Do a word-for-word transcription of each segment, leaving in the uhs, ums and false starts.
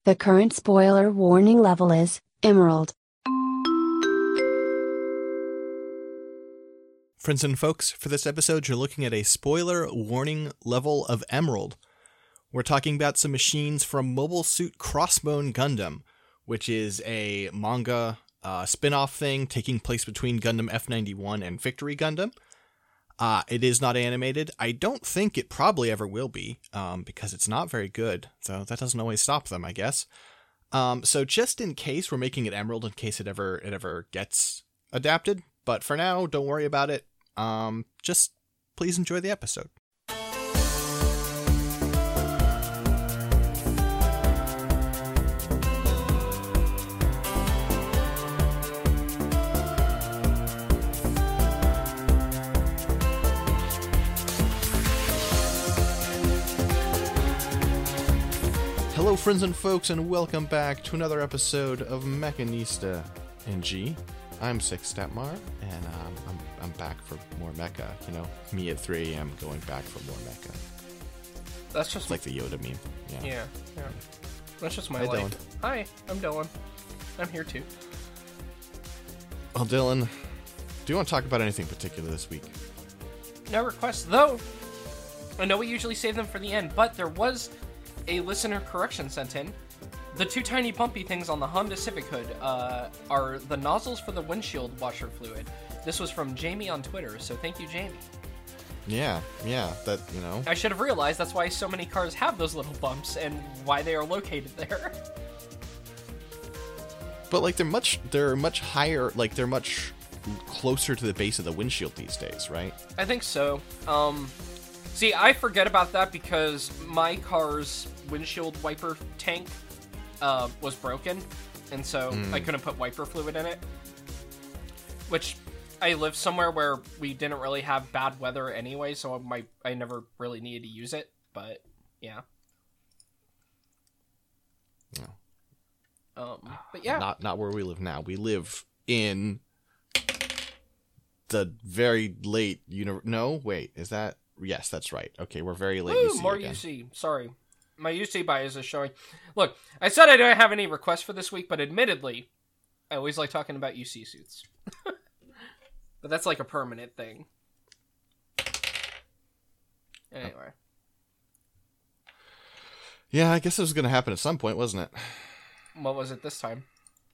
The current spoiler warning level is Emerald. Friends and folks, for this episode, you're looking at a spoiler warning level of Emerald. We're talking about some machines from Mobile Suit Crossbone Gundam, which is a manga uh, spin-off thing taking place between Gundam F ninety-one and Victory Gundam. Uh, it is not animated. I don't think it probably ever will be, um, because it's not very good, so that doesn't always stop them, I guess. Um, so just in case, we're making it Emerald in case it ever it ever gets adapted, but for now, don't worry about it. Um, just please enjoy the episode. Hello, friends and folks, and welcome back to another episode of Mechanista N G. I'm Six Stepmar, and um, I'm I'm back for more mecha. You know, me at three a.m. going back for more mecha. That's just It's like the Yoda meme. Yeah. yeah, yeah. That's just my Hi, life. Dylan. Hi, I'm Dylan. I'm here too. Well, Dylan, do you want to talk about anything particular this week? No requests, though. I know we usually save them for the end, but there was a listener correction sent in. The two tiny bumpy things on the Honda Civic hood uh, are the nozzles for the windshield washer fluid. This was from Jamie on Twitter, so thank you, Jamie. Yeah, yeah, that, you know. I should have realized that's why so many cars have those little bumps and why they are located there. But, like, they're much, they're much higher, like, they're much closer to the base of the windshield these days, right? I think so. Um, see, I forget about that because my car's windshield wiper tank uh, was broken, and so Mm. I couldn't put wiper fluid in it. Which, I live somewhere where we didn't really have bad weather anyway, so my I never really needed to use it. But yeah. No. Um, but yeah. Not not where we live now. We live in the very late uni- No, wait, is that? Yes, that's right. Okay, we're very late. Woo, U C more again. U C. Sorry. My U C bias is showing. Look, I said I don't have any requests for this week, but admittedly, I always like talking about U C suits. But that's like a permanent thing. Anyway. Yeah, I guess it was going to happen at some point, wasn't it? What was it this time?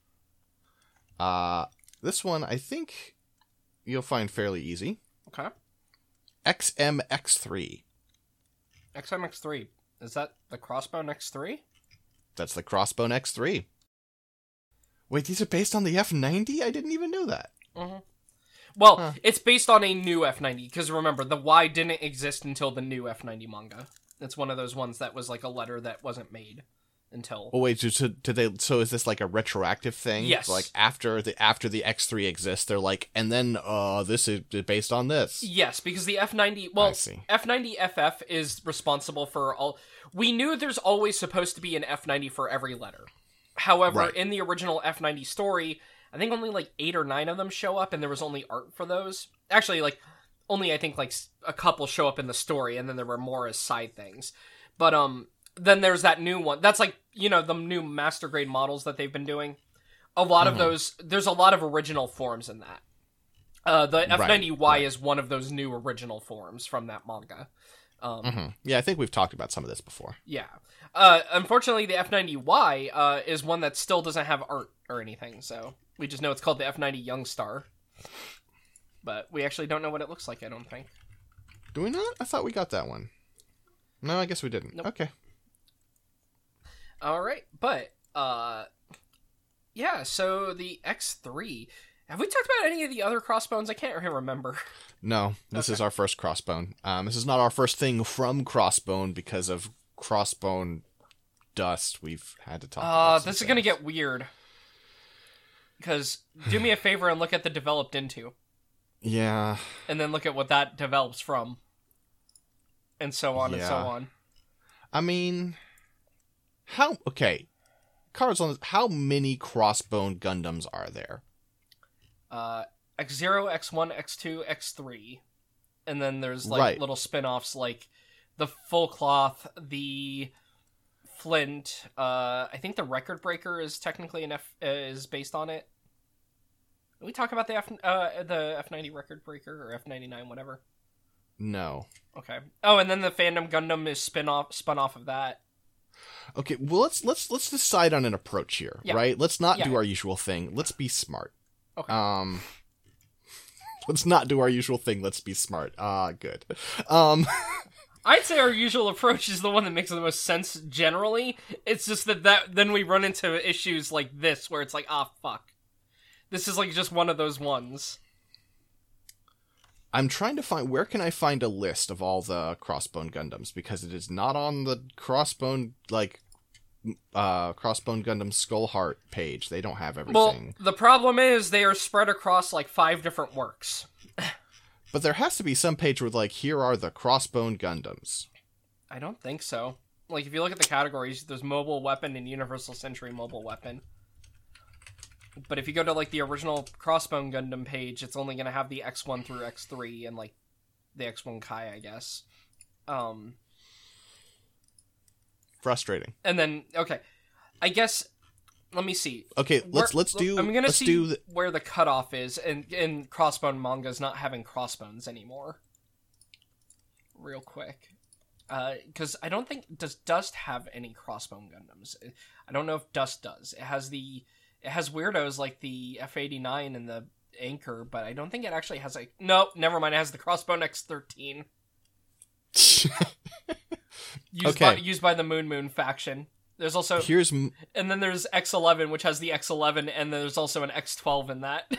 Uh, this one, I think you'll find fairly easy. Okay. X M X three. X M X three. Is that the Crossbone X three? That's the Crossbone X three. Wait, these are based on the F ninety? I didn't even know that. Mm-hmm. Well, Huh. it's based on a new F ninety, because remember, the Y didn't exist until the new F ninety manga. It's one of those ones that was like a letter that wasn't made until... Oh wait, so, so did they? So is this like a retroactive thing? Yes. Like after the after the X three exists, they're like, and then uh, this is based on this. Yes, because the F ninety... I Well, see. F ninety F F is responsible for all... We knew there's always supposed to be an F ninety for every letter. However, Right. in the original F ninety story, I think only like eight or nine of them show up, and there was only art for those. Actually, like, only I think like a couple show up in the story, and then there were more as side things. But, um... then there's that new one. That's like, you know, the new master grade models that they've been doing. A lot Mhm. of those, there's a lot of original forms in that. Uh, the F ninety Y right. is one of those new original forms from that manga. Um, hmm Yeah, I think we've talked about some of this before. Yeah. Uh, unfortunately, the F ninety Y uh, is one that still doesn't have art or anything, so we just know it's called the F ninety Youngstar. But we actually don't know what it looks like, I don't think. Do we not? I thought we got that one. No, I guess we didn't. Nope. Okay. All right, but uh, yeah. So the X three. Have we talked about any of the other Crossbones? I can't really remember. No, this Okay. is our first Crossbone. Um, this is not our first thing from Crossbone because of Crossbone dust. We've had to talk. Uh, about some this is gonna things. get weird. Because do me a favor and look at the developed into, Yeah. and then look at what that develops from, and so on and so Yeah. on. I mean, how? Okay, cards on this. How many Crossbone Gundams are there? Uh, X zero, X one, X two, X three. And then there's, like, Right. little spin-offs like the Full Cloth, the Flint. Uh, I think the Record Breaker is technically an F uh, is based on it. Did we talk about the F uh the F ninety Record Breaker or F ninety-nine, whatever? No. Okay. Oh, and then the Fandom Gundam is spin off spun off of that. Okay, well let's let's let's decide on an approach here, Yeah. right? Let's not Yeah. do our usual thing. Let's be smart. Okay. Um let's not do our usual thing. Let's be smart. Ah, good. Um I'd say our usual approach is the one that makes the most sense generally. It's just that, that then we run into issues like this where it's like, ah, fuck. This is like just one of those ones. I'm trying to find, where can I find a list of all the Crossbone Gundams, because it is not on the Crossbone, like, uh, Crossbone Gundam Skull Heart page. They don't have everything. Well, the problem is they are spread across like five different works. But there has to be some page where, like, here are the Crossbone Gundams. I don't think so. Like, if you look at the categories, there's Mobile Weapon and Universal Century Mobile Weapon. But if you go to, like, the original Crossbone Gundam page, it's only going to have the X one through X three and, like, the X one Kai, I guess. Um, Frustrating. and then, okay, I guess, let me see. Okay, let's Where- let's do. I'm gonna let's see do the, where the cutoff is, and in Crossbone manga's not having crossbones anymore. Real quick, because I don't think does Dust have any Crossbone Gundams. I don't know if Dust does. It has the it has weirdos like the F eighty-nine and the Anchor, but I don't think it actually has a. No, never mind. It has the Crossbone X thirteen. used Okay. by used by the Moon Moon faction. There's also here's m- and then there's X eleven, which has the X eleven, and there's also an X twelve in that.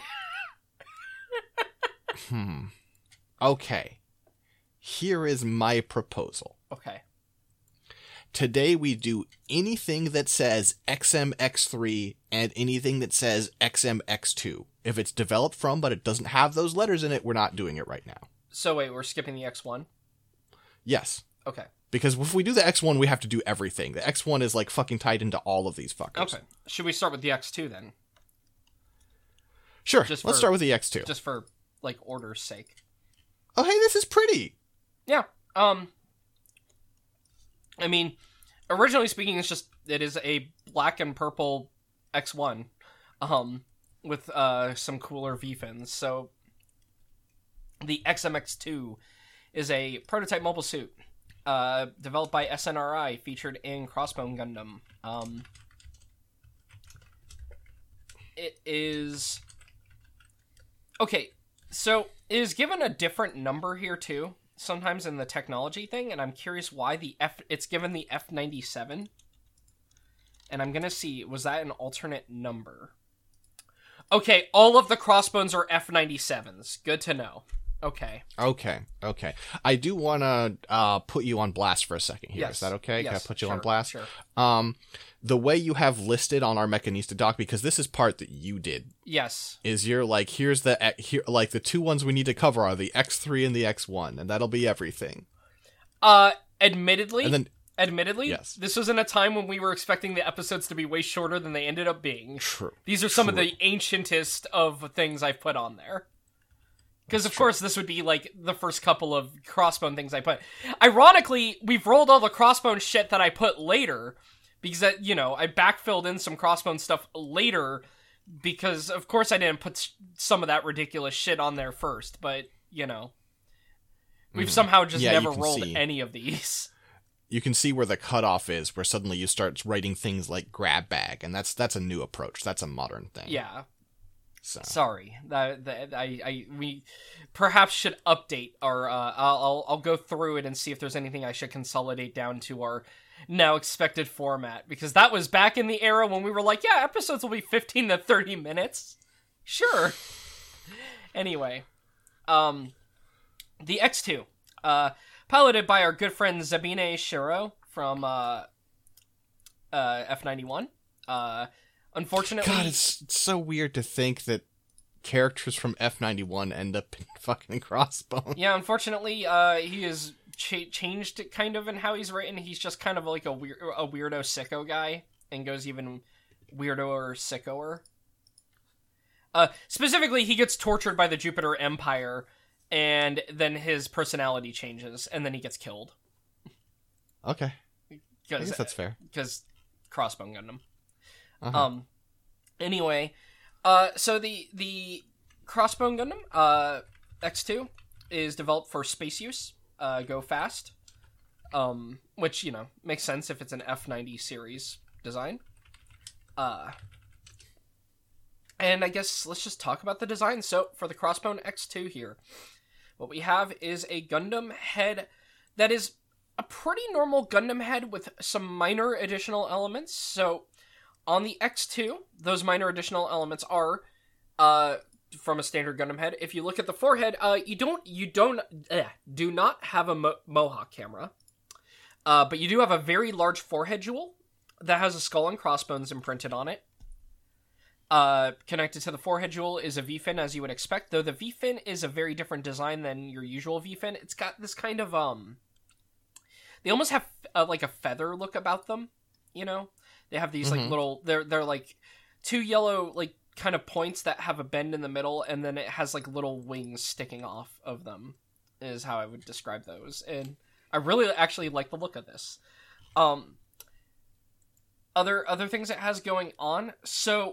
hmm. Okay. Here is my proposal. Okay. Today we do anything that says X M X three and anything that says X M X two. If it's developed from, but it doesn't have those letters in it, we're not doing it right now. So wait, we're skipping the X one? Yes. Okay. Because if we do the X one, we have to do everything. The X one is like fucking tied into all of these fuckers. Okay. Should we start with the X two then? Sure. Just Let's for- start with the X two. Just for, like, order's sake. Oh, hey, this is pretty. Yeah. Um, I mean, originally speaking, it's just, it is a black and purple X one, um, with, uh, some cooler V-fins. So, the X M X two is a prototype mobile suit, uh, developed by S N R I, featured in Crossbone Gundam. Um, it is... Okay, so it is given a different number here, too, sometimes in the technology thing, and I'm curious why the F... It's given the F ninety-seven. And I'm gonna see, was that an alternate number? Okay, all of the Crossbones are F ninety-sevens. Good to know. Okay. Okay, okay. I do want to uh, put you on blast for a second here. Yes. Is that okay? Can I Yes, put you sure, on blast? Sure. Um, the way you have listed on our Mechanista doc, because this is part that you did, Yes. is you're like, here's the e- here, like the two ones we need to cover are the X three and the X one, and that'll be everything. Uh, admittedly, And then, admittedly, Yes. this was in a time when we were expecting the episodes to be way shorter than they ended up being. true. These are some of True. the ancientest of things I've put on there. Because, of That's true. course, this would be, like, the first couple of Crossbone things I put. Ironically, we've rolled all the Crossbone shit that I put later, because, that, you know, I backfilled in some Crossbone stuff later, because, of course, I didn't put s- some of that ridiculous shit on there first, but, you know. We've Mhm. somehow just Yeah, you never can rolled see. any of these. You can see where the cutoff is, where suddenly you start writing things like grab bag, and that's that's a new approach. That's a modern thing. Yeah. So. Sorry, that, that I, I we perhaps should update our. Uh, I'll I'll I'll go through it and see if there's anything I should consolidate down to our now expected format, because that was back in the era when we were like, yeah, episodes will be fifteen to thirty minutes. Sure. Anyway, um, the X two, uh, piloted by our good friend Zabine Shiro from uh, uh, F ninety-one. Uh. Unfortunately, God, it's, it's so weird to think that characters from F ninety-one end up in fucking Crossbone. yeah, unfortunately, uh, he has ch- changed it kind of in how he's written. He's just kind of like a weird, a weirdo sicko guy, and goes even weirdoer, sickoer. Uh, specifically, he gets tortured by the Jupiter Empire, and then his personality changes, and then he gets killed. Okay. I guess that's fair. Because Crossbone Gundam. Uh-huh. Um. Anyway, uh, so the the Crossbone Gundam uh X two is developed for space use. Uh, go fast. Um, which you know makes sense if it's an F ninety series design. Uh. And I guess let's just talk about the design. So for the Crossbone X two here, what we have is a Gundam head that is a pretty normal Gundam head with some minor additional elements. So on the X two, those minor additional elements are uh, from a standard Gundam head. If you look at the forehead, uh, you don't you don't eh, do not have a mo- Mohawk camera, uh, but you do have a very large forehead jewel that has a skull and crossbones imprinted on it. Uh, connected to the forehead jewel is a V-fin, as you would expect, though the V-fin is a very different design than your usual V-fin. It's got this kind of, um... They almost have, uh, like, a feather look about them, you know? They have these, mm-hmm. like, little... They're, they're, like, two yellow, like, kind of points that have a bend in the middle, and then it has, like, little wings sticking off of them, is how I would describe those. And I really actually like the look of this. Um, other, other things it has going on, so...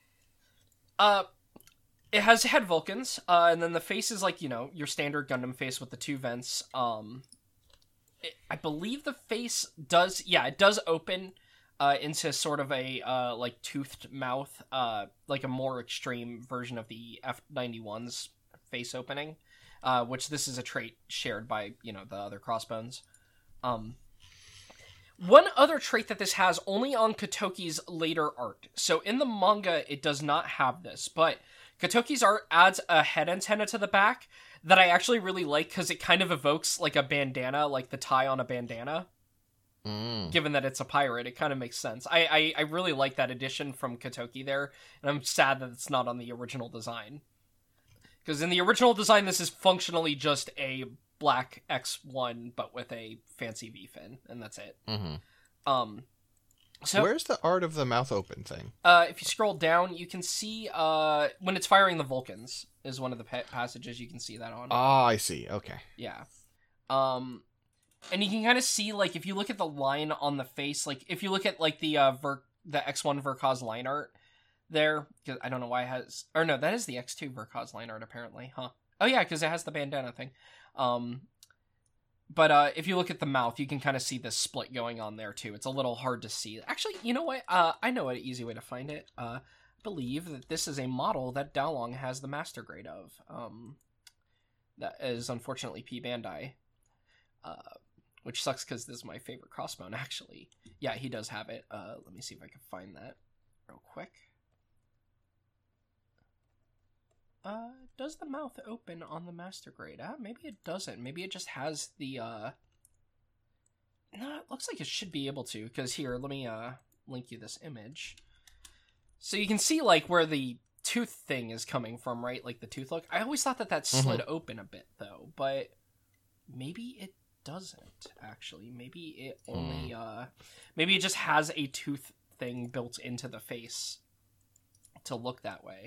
Uh, it has head Vulcans, uh, and then the face is like, you know, your standard Gundam face with the two vents. Um, it, I believe the face does, yeah, it does open, uh, into sort of a, uh, like, toothed mouth, uh, like a more extreme version of the F ninety-one's face opening, uh, which this is a trait shared by, you know, the other Crossbones. Um... One other trait that this has only on Kotoki's later art. So in the manga, it does not have this, but Kotoki's art adds a head antenna to the back that I actually really like because it kind of evokes like a bandana, like the tie on a bandana. Mm. Given that it's a pirate, it kind of makes sense. I, I, I really like that addition from Kotoki there, and I'm sad that it's not on the original design. Because in the original design, this is functionally just a black X one, but with a fancy V-fin, and that's it. Mm-hmm. Um, so where's the art of the mouth open thing? Uh, if you scroll down, you can see uh, when it's firing the Vulcans is one of the pa- passages you can see that on. Ah, I see. Okay. Yeah. Um, and you can kind of see, like, if you look at the line on the face, like, if you look at, like, the uh, Ver- the X one Verkaz line art there, because I don't know why it has... Or no, that is the X two Verkaz line art, apparently, huh? Oh, yeah, because it has the bandana thing. Um, but uh, if you look at the mouth, you can kind of see the split going on there too. It's a little hard to see. Actually, you know what? Uh, I know an easy way to find it. Uh, I believe that this is a model that Daolong has the master grade of. Um, that is unfortunately P Bandai. Uh, which sucks because this is my favorite Crossbone, actually. Yeah, he does have it. Uh, let me see if I can find that real quick. Uh, does the mouth open on the master grade? Uh, maybe it doesn't. Maybe it just has the, uh... No, it looks like it should be able to, because here, let me, uh, link you this image. So you can see, like, where the tooth thing is coming from, right? Like, the tooth look. I always thought that that slid mm-hmm. open a bit, though, but maybe it doesn't, actually. Maybe it only, mm. uh... Maybe it just has a tooth thing built into the face to look that way.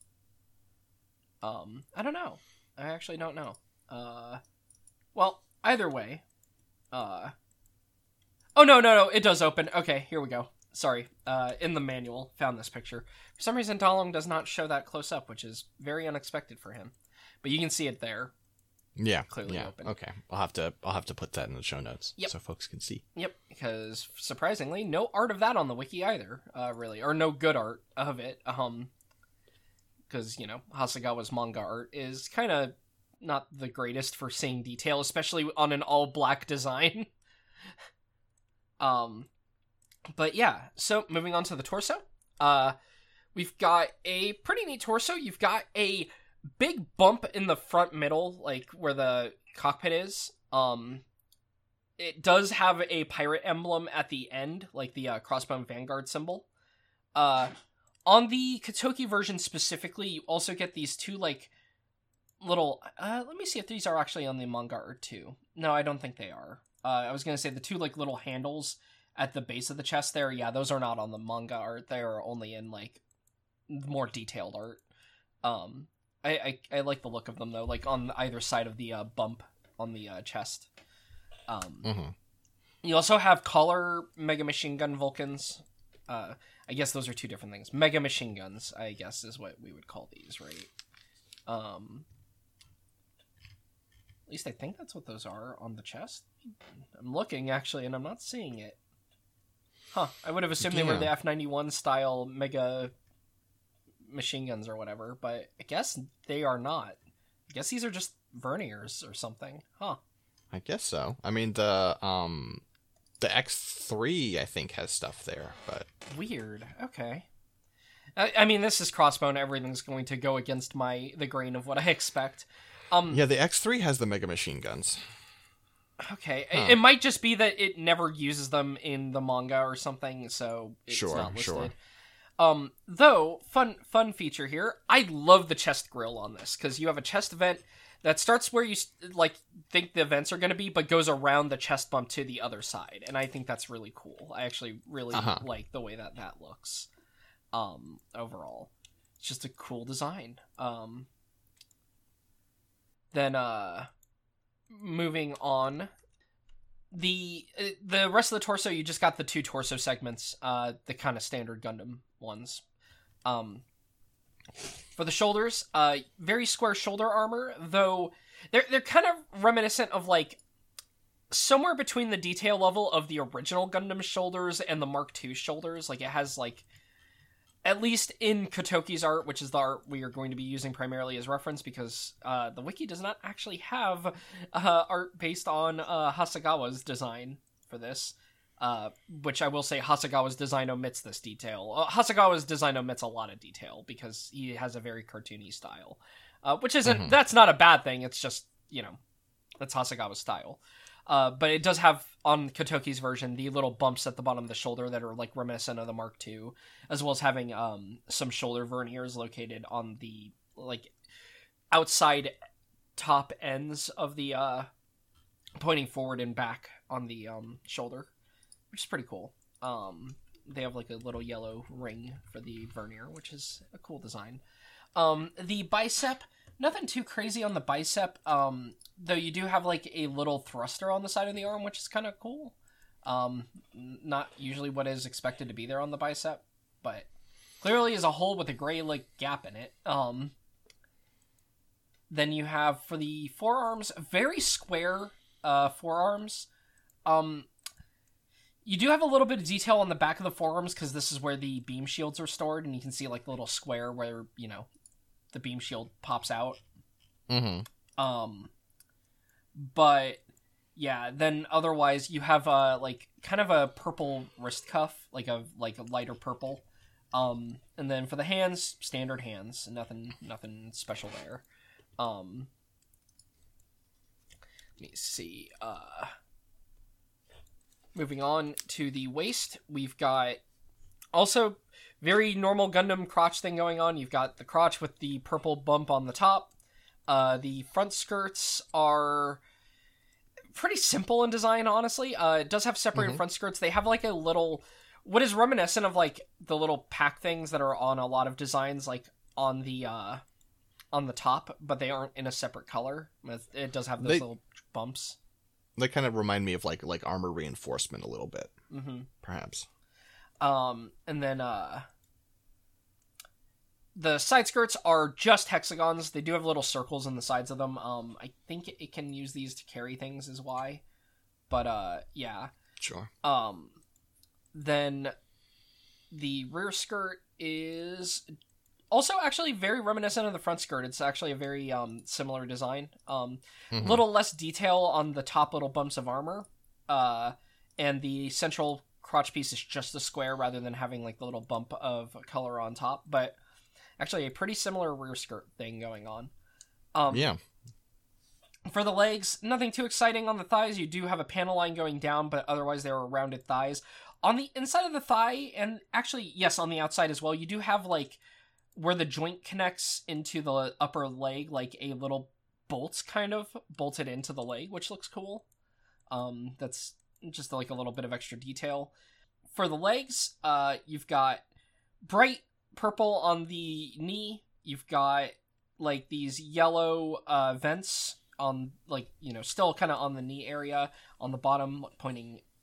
Um, I don't know. I actually don't know. Uh, well, either way. Uh, oh, no, no, no, it does open. Okay, here we go. Sorry. Uh, in the manual, found this picture. For some reason, Daolong does not show that close up, which is very unexpected for him. But you can see it there. Yeah, clearly yeah, open. Okay. I'll have to I'll have to put that in the show notes yep. so folks can see. Yep, because surprisingly, no art of that on the wiki either, uh, really. Or no good art of it. Um... Because, you know, Hasegawa's manga art is kind of not the greatest for seeing detail, especially on an all-black design. um, But yeah, so moving on to the torso. Uh, we've got a pretty neat torso. You've got a big bump in the front middle, like where the cockpit is. Um, it does have a pirate emblem at the end, like the uh, Crossbone Vanguard symbol. Uh... On the Kotoki version specifically, you also get these two, like, little... Uh, let me see if these are actually on the manga art, too. No, I don't think they are. Uh, I was going to say the two, like, little handles at the base of the chest there. Yeah, those are not on the manga art. They are only in, like, more detailed art. Um, I, I, I like the look of them, though, like, on either side of the uh, bump on the uh, chest. Um, mm-hmm. You also have color Mega Machine Gun Vulcans. Uh, I guess those are two different things. Mega Machine Guns, I guess, is what we would call these, right? Um, at least I think that's what those are on the chest. I'm looking, actually, and I'm not seeing it. Huh. I would have assumed yeah. they were the F ninety-one style Mega Machine Guns or whatever, but I guess they are not. I guess these are just verniers or something. Huh. I guess so. I mean, the um, the X three, I think, has stuff there, but... Weird. Okay. I, I mean, this is Crossbone. Everything's going to go against my the grain of what I expect. Um, yeah, the X three has the Mega Machine Guns. Okay. Huh. It, it might just be that it never uses them in the manga or something, so it's sure, not listed. Sure. Um, though, fun fun feature here, I love the chest grill on this, because you have a chest vent that starts where you, like, think the vents are going to be, but goes around the chest bump to the other side, and I think that's really cool. I actually really uh-huh. like the way that that looks, um, overall. It's just a cool design. Um, then, uh, moving on, the the rest of the torso, you just got the two torso segments, uh, the kind of standard Gundam ones. Um, for the shoulders, uh, very square shoulder armor, though they're they're kind of reminiscent of, like, somewhere between the detail level of the original Gundam shoulders and the Mark two shoulders. Like, it has, like, at least in Kotoki's art, which is the art we are going to be using primarily as reference, because uh, the wiki does not actually have uh, art based on uh, Hasegawa's design for this, uh, which I will say Hasegawa's design omits this detail. Uh, Hasegawa's design omits a lot of detail, because he has a very cartoony style, uh, which isn't, mm-hmm. that's not a bad thing, it's just, you know, that's Hasegawa's style. Uh, but it does have, on Kotoki's version, the little bumps at the bottom of the shoulder that are, like, reminiscent of the Mark two, as well as having um, some shoulder verniers located on the, like, outside top ends of the, uh, pointing forward and back on the um, shoulder, which is pretty cool. Um, they have, like, a little yellow ring for the vernier, which is a cool design. Um, the bicep... Nothing too crazy on the bicep, um, though you do have, like, a little thruster on the side of the arm, which is kind of cool. Um, not usually what is expected to be there on the bicep, but clearly is a hole with a gray, like, gap in it. Um, then you have, for the forearms, very square uh, forearms. Um, you do have a little bit of detail on the back of the forearms, because this is where the beam shields are stored, and you can see, like, a little square where, you know, the beam shield pops out. Mm-hmm. Um, but yeah, then otherwise you have a, like, kind of a purple wrist cuff, like a like a lighter purple. Um, and then for the hands, standard hands, nothing nothing special there. Um, let me see. Uh, moving on to the waist, we've got also very normal Gundam crotch thing going on. You've got the crotch with the purple bump on the top. Uh, the front skirts are pretty simple in design, honestly. Uh, it does have separated mm-hmm. front skirts. They have, like, a little... What is reminiscent of, like, the little pack things that are on a lot of designs, like, on the uh, on the top, but they aren't in a separate color. It does have those they, little bumps. They kind of remind me of, like, like armor reinforcement a little bit, mm-hmm. perhaps. Um, and then, uh, the side skirts are just hexagons. They do have little circles in the sides of them. Um, I think it can use these to carry things is why. But, uh, yeah. Sure. Um, then the rear skirt is also actually very reminiscent of the front skirt. It's actually a very, um, similar design. Um, mm-hmm. little less detail on the top little bumps of armor. Uh, and the central crotch piece is just a square rather than having, like, the little bump of color on top, but actually a pretty similar rear skirt thing going on. Um, yeah. For the legs, nothing too exciting on the thighs. You do have a panel line going down, but otherwise there are rounded thighs. On the inside of the thigh, and actually, yes, on the outside as well, you do have, like, where the joint connects into the upper leg, like a little bolt kind of bolted into the leg, which looks cool. Um, that's just like a little bit of extra detail. For the legs, uh, you've got bright purple on the knee. You've got, like, these yellow uh, vents on, like, you know, still kind of on the knee area, on the bottom, pointing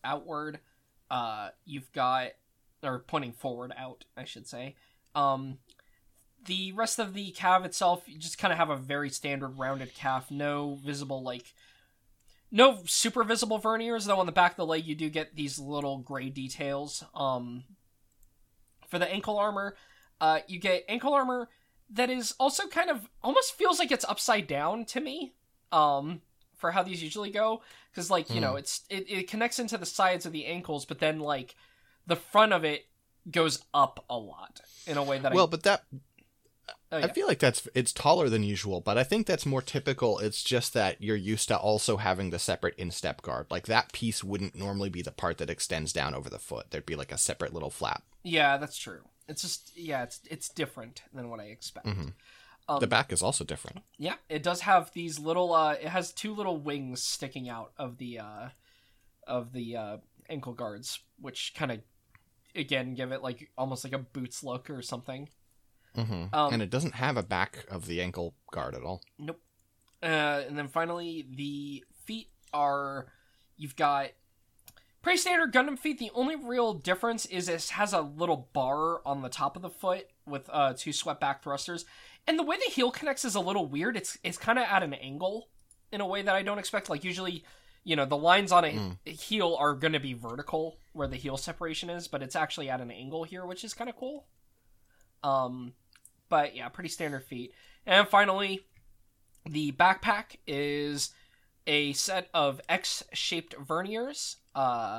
outward. Uh, you've got, or pointing forward out, I should say. Um, the rest of the calf itself, you just kind of have a very standard rounded calf. No visible, like, no super visible verniers, though on the back of the leg you do get these little gray details. Um, for the ankle armor, uh, you get ankle armor that is also kind of, almost feels like it's upside down to me, um, for how these usually go. Because, like, you mm. know, it's it, it connects into the sides of the ankles, but then, like, the front of it goes up a lot in a way that well, I... but that... Oh, yeah. I feel like that's it's taller than usual, but I think that's more typical. It's just that you're used to also having the separate instep guard. Like, that piece wouldn't normally be the part that extends down over the foot. There'd be, like, a separate little flap. Yeah, that's true. It's just, yeah, it's it's different than what I expect. Mm-hmm. Um, the back is also different. Yeah, it does have these little, uh, it has two little wings sticking out of the, uh, of the, uh, ankle guards, which kind of, again, give it, like, almost like a boots look or something. Mm-hmm. Um, and it doesn't have a back of the ankle guard at all. Nope. Uh, and then finally, the feet are, you've got pretty standard Gundam feet. The only real difference is it has a little bar on the top of the foot with uh, two swept back thrusters. And the way the heel connects is a little weird. It's it's kind of at an angle in a way that I don't expect. Like, usually, you know, the lines on a mm. heel are going to be vertical where the heel separation is, but it's actually at an angle here, which is kind of cool. Um, but yeah, pretty standard feet. And finally, the backpack is a set of X-shaped verniers. Uh,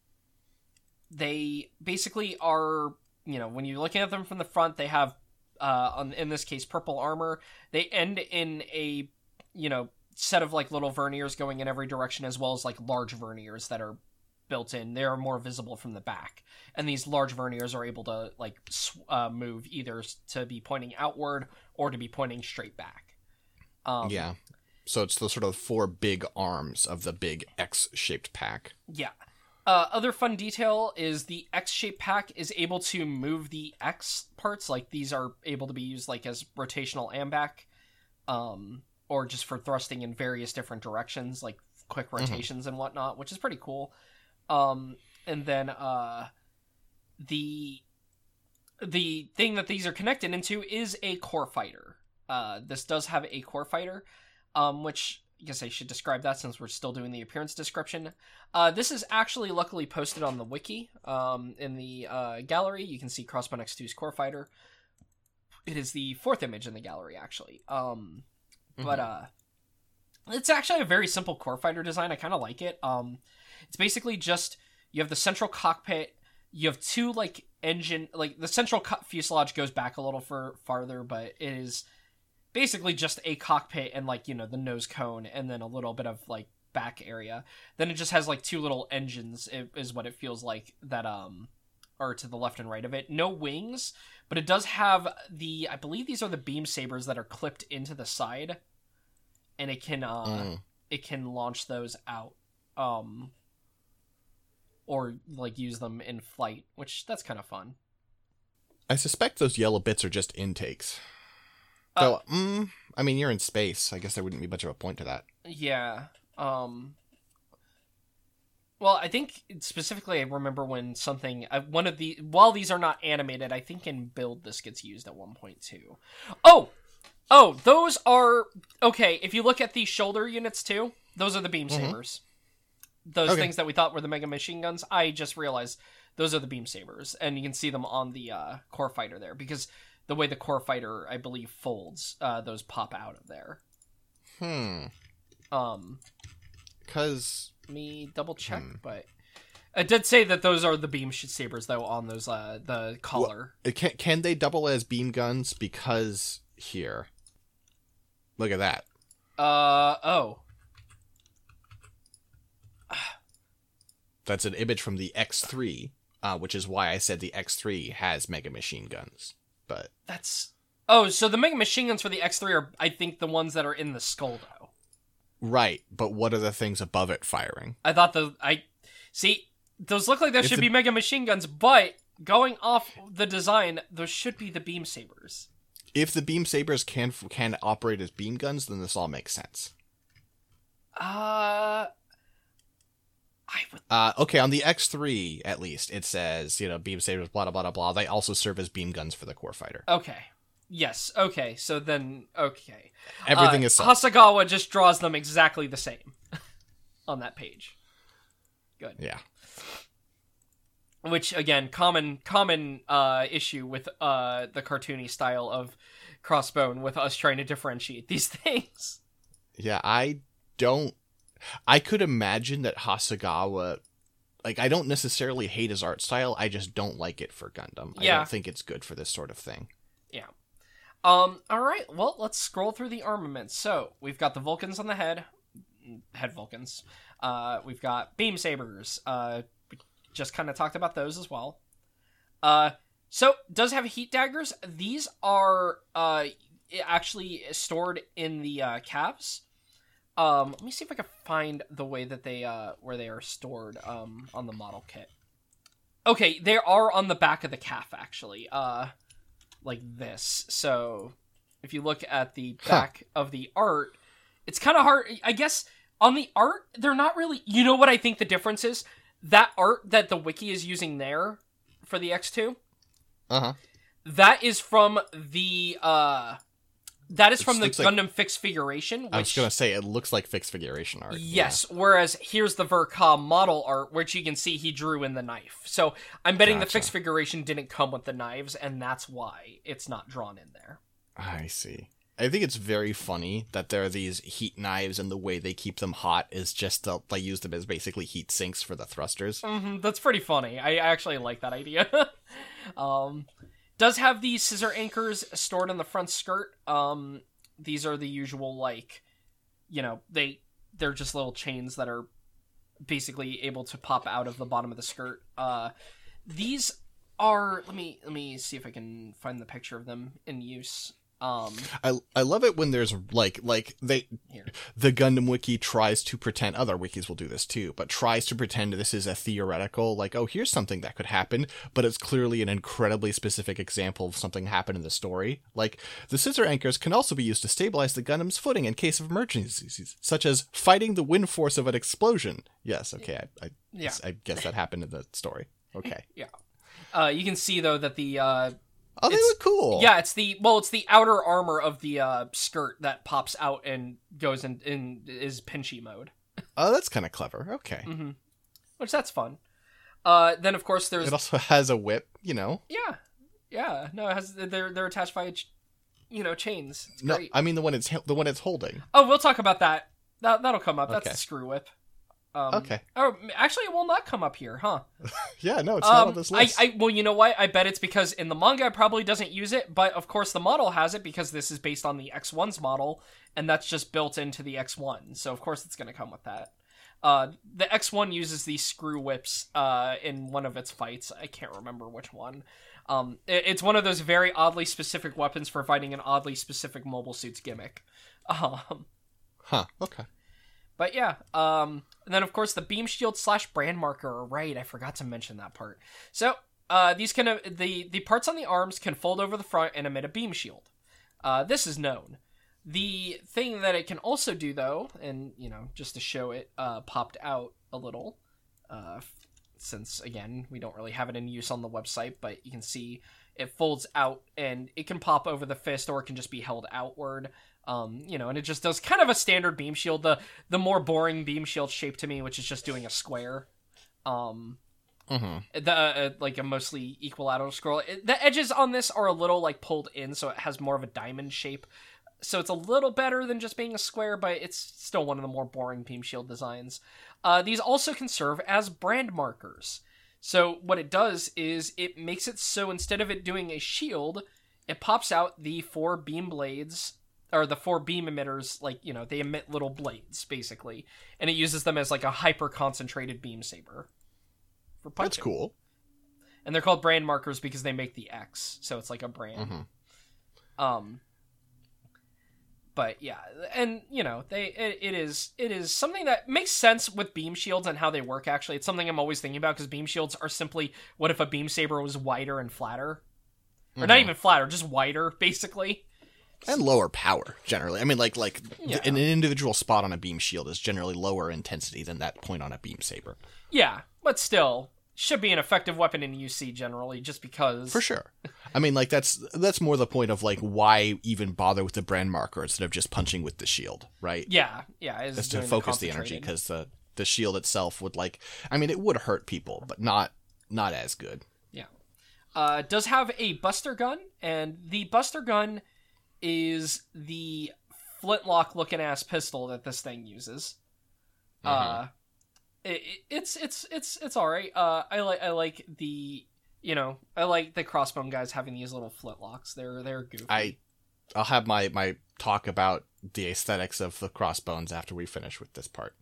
they basically are, you know, when you're looking at them from the front, they have, uh, on, in this case, purple armor. They end in a, you know, set of, like, little verniers going in every direction, as well as, like, large verniers that are built in. They are more visible from the back. And these large verniers are able to, like, sw- uh, move either to be pointing outward or to be pointing straight back. Um, yeah. So it's the sort of four big arms of the big X-shaped pack. Yeah. Uh, other fun detail is the X-shaped pack is able to move the X parts. Like, these are able to be used, like, as rotational and back, um, or just for thrusting in various different directions, like quick rotations mm-hmm. and whatnot, which is pretty cool. Um, and then uh, the the thing that these are connected into is a core fighter. Uh, this does have a core fighter, um, which I guess I should describe that since we're still doing the appearance description. Uh, this is actually luckily posted on the wiki. Um, in the uh, gallery, you can see Crossbone X two's core fighter. It is the fourth image in the gallery, actually. Um, mm-hmm. But uh, it's actually a very simple core fighter design. I kind of like it. Um, it's basically just, you have the central cockpit, you have two, like, engine, like, the central co- fuselage goes back a little for farther, but it is basically just a cockpit and, like, you know, the nose cone and then a little bit of, like, back area. Then it just has, like, two little engines, is what it feels like, that um are to the left and right of it. No wings, but it does have the, I believe these are the beam sabers that are clipped into the side, and it can uh mm. it can launch those out, um or, like, use them in flight, which that's kind of fun. I suspect those yellow bits are just intakes. Uh, so, mm, I mean, you're in space. I guess there wouldn't be much of a point to that. Yeah. Um, well, I think specifically I remember when something, uh, one of the, while these are not animated, I think in Build this gets used at one point too. Oh! Oh, those are, okay, if you look at the shoulder units too, those are the beam mm-hmm. sabers. Those okay. things that we thought were the Mega Machine Guns, I just realized those are the beam sabers, and you can see them on the uh, core fighter there, because the way the core fighter, I believe, folds, uh, those pop out of there. Hmm. Um, Because... Let me double check, hmm. but... I did say that those are the beam sabers, though, on those, uh, the collar. Well, can, can they double as beam guns? Because, here. Look at that. Uh, oh. That's an image from the X three, uh, which is why I said the X three has Mega Machine Guns. But That's... Oh, so the Mega Machine Guns for the X three are, I think, the ones that are in the skull, though. Right, but what are the things above it firing? I thought the... I See, those look like those If should the- be Mega Machine Guns, but going off the design, those should be the beam sabers. If the beam sabers can can operate as beam guns, then this all makes sense. Uh... I would. Uh, okay, on the X three, at least, it says, you know, beam sabers, blah, blah, blah, blah. They also serve as beam guns for the core fighter. Okay. Yes. Okay. So then, okay. Everything uh, is set. Hasegawa just draws them exactly the same on that page. Good. Yeah. Which, again, common common uh, issue with uh, the cartoony style of Crossbone, with us trying to differentiate these things. Yeah, I don't... I could imagine that Hasegawa... Like, I don't necessarily hate his art style, I just don't like it for Gundam. I Yeah. don't think it's good for this sort of thing. Yeah. Um. All right. Well, let's scroll through the armaments. So we've got the Vulcans on the head, head Vulcans. Uh, we've got beam sabers. Uh, we just kind of talked about those as well. Uh, so does have heat daggers. These are uh actually stored in the uh, calves. Um, let me see if I can find the way that they uh where they are stored um on the model kit. Okay, they are on the back of the calf actually. Uh. Like this. So if you look at the back huh. of the art, it's kind of hard. I guess on the art, they're not really... You know what I think the difference is? That art that the wiki is using there for the X two, uh-huh. that is from the... uh That is It from the looks like- Gundam fixed figuration. Which, I was going to say, it looks like fixed figuration art. yes, whereas here's the Verka model art, which you can see he drew in the knife. So I'm betting the Gotcha. fixed figuration didn't come with the knives, and that's why it's not drawn in there. I see. I think it's very funny that there are these heat knives, and the way they keep them hot is just to, they use them as basically heat sinks for the thrusters. Mm-hmm, that's pretty funny. I actually like that idea. um, does have these scissor anchors stored in the front skirt. Um, these are the usual, like, you know, they they're just little chains that are basically able to pop out of the bottom of the skirt. Uh, these are let me let me see if I can find the picture of them in use. Um, I I love it when there's like like they here. the Gundam wiki tries to pretend, other wikis will do this too, but tries to pretend this is a theoretical, like, oh, here's something that could happen, but it's clearly an incredibly specific example of something happened in the story. Like, the scissor anchors can also be used to stabilize the Gundam's footing in case of emergencies, such as fighting the wind force of an explosion. Yes, okay, I I, Yeah. I guess that happened in the story. Okay. Yeah. Uh, you can see though that the uh, Oh, they It's- look cool. yeah, it's the well, it's the outer armor of the uh, skirt that pops out and goes in, in is pinchy mode. Oh, that's kind of clever. Okay. Mm-hmm. Which that's fun. Uh, then of course there's It also has a whip, you know. yeah, yeah. No, it has they're they're attached by you know chains. It's No, great. I mean the one it's the one it's holding. Oh, we'll talk about that. That that'll come up. That's Okay. the screw whip. Um, Okay. Oh, actually, it will not come up here, huh? Yeah, no, it's not on Um, this I, list. I well, you know what? I bet it's because in the manga it probably doesn't use it, but of course the model has it because this is based on the X one's model, and that's just built into the X one. So of course it's going to come with that. Uh, the X one uses these screw whips uh, in one of its fights. I can't remember which one. Um, it, it's one of those very oddly specific weapons for fighting an oddly specific mobile suits gimmick. Um, Huh, okay. But yeah, um, and then of course the beam shield slash brand marker. Right, I forgot to mention that part. So uh, these can the the parts on the arms can fold over the front and emit a beam shield. Uh, this is known. The thing that it can also do, though, and you know, just to show it, uh, popped out a little, uh, since again we don't really have it in use on the website, but you can see it folds out and it can pop over the fist or it can just be held outward. Um, you know, and it just does kind of a standard beam shield, the the more boring beam shield shape to me, which is just doing a square. Um, Mm-hmm. the uh, like a mostly equal outer scroll. It, the edges on this are a little like pulled in, so it has more of a diamond shape. So it's a little better than just being a square, but it's still one of the more boring beam shield designs. Uh, these also can serve as brand markers. So what it does is it makes it so instead of it doing a shield, it pops out the four beam blades, or the four beam emitters, like, you know, they emit little blades, basically. And it uses them as, like, a hyper-concentrated beam saber for punching. That's cool. And they're called brand markers because they make the X, so it's like a brand. Mm-hmm. Um, but, yeah, and, you know, they it, it is it is something that makes sense with beam shields and how they work, actually. It's something I'm always thinking about, because beam shields are simply, what if a beam saber was wider and flatter? Or Mm-hmm. not even flatter, just wider, basically. And lower power, generally. I mean, like, like Yeah. an individual spot on a beam shield is generally lower intensity than that point on a beam saber. Yeah, but still, should be an effective weapon in U C generally, just because. For sure. I mean, like, that's that's more the point of, like, why even bother with the brand marker instead of just punching with the shield, right? Yeah, yeah. Is Just to doing focus the energy, concentrated. because the, the shield itself would, like... I mean, it would hurt people, but not not as good. Yeah. Uh, does have a Buster gun, and the Buster gun is the flintlock looking ass pistol that this thing uses. Mm-hmm. Uh, it, it, it's it's it's it's all right. Uh, I like I like the you know I like the crossbone guys having these little flintlocks. They're they're goofy. I, I'll have my, my talk about the aesthetics of the crossbones after we finish with this part.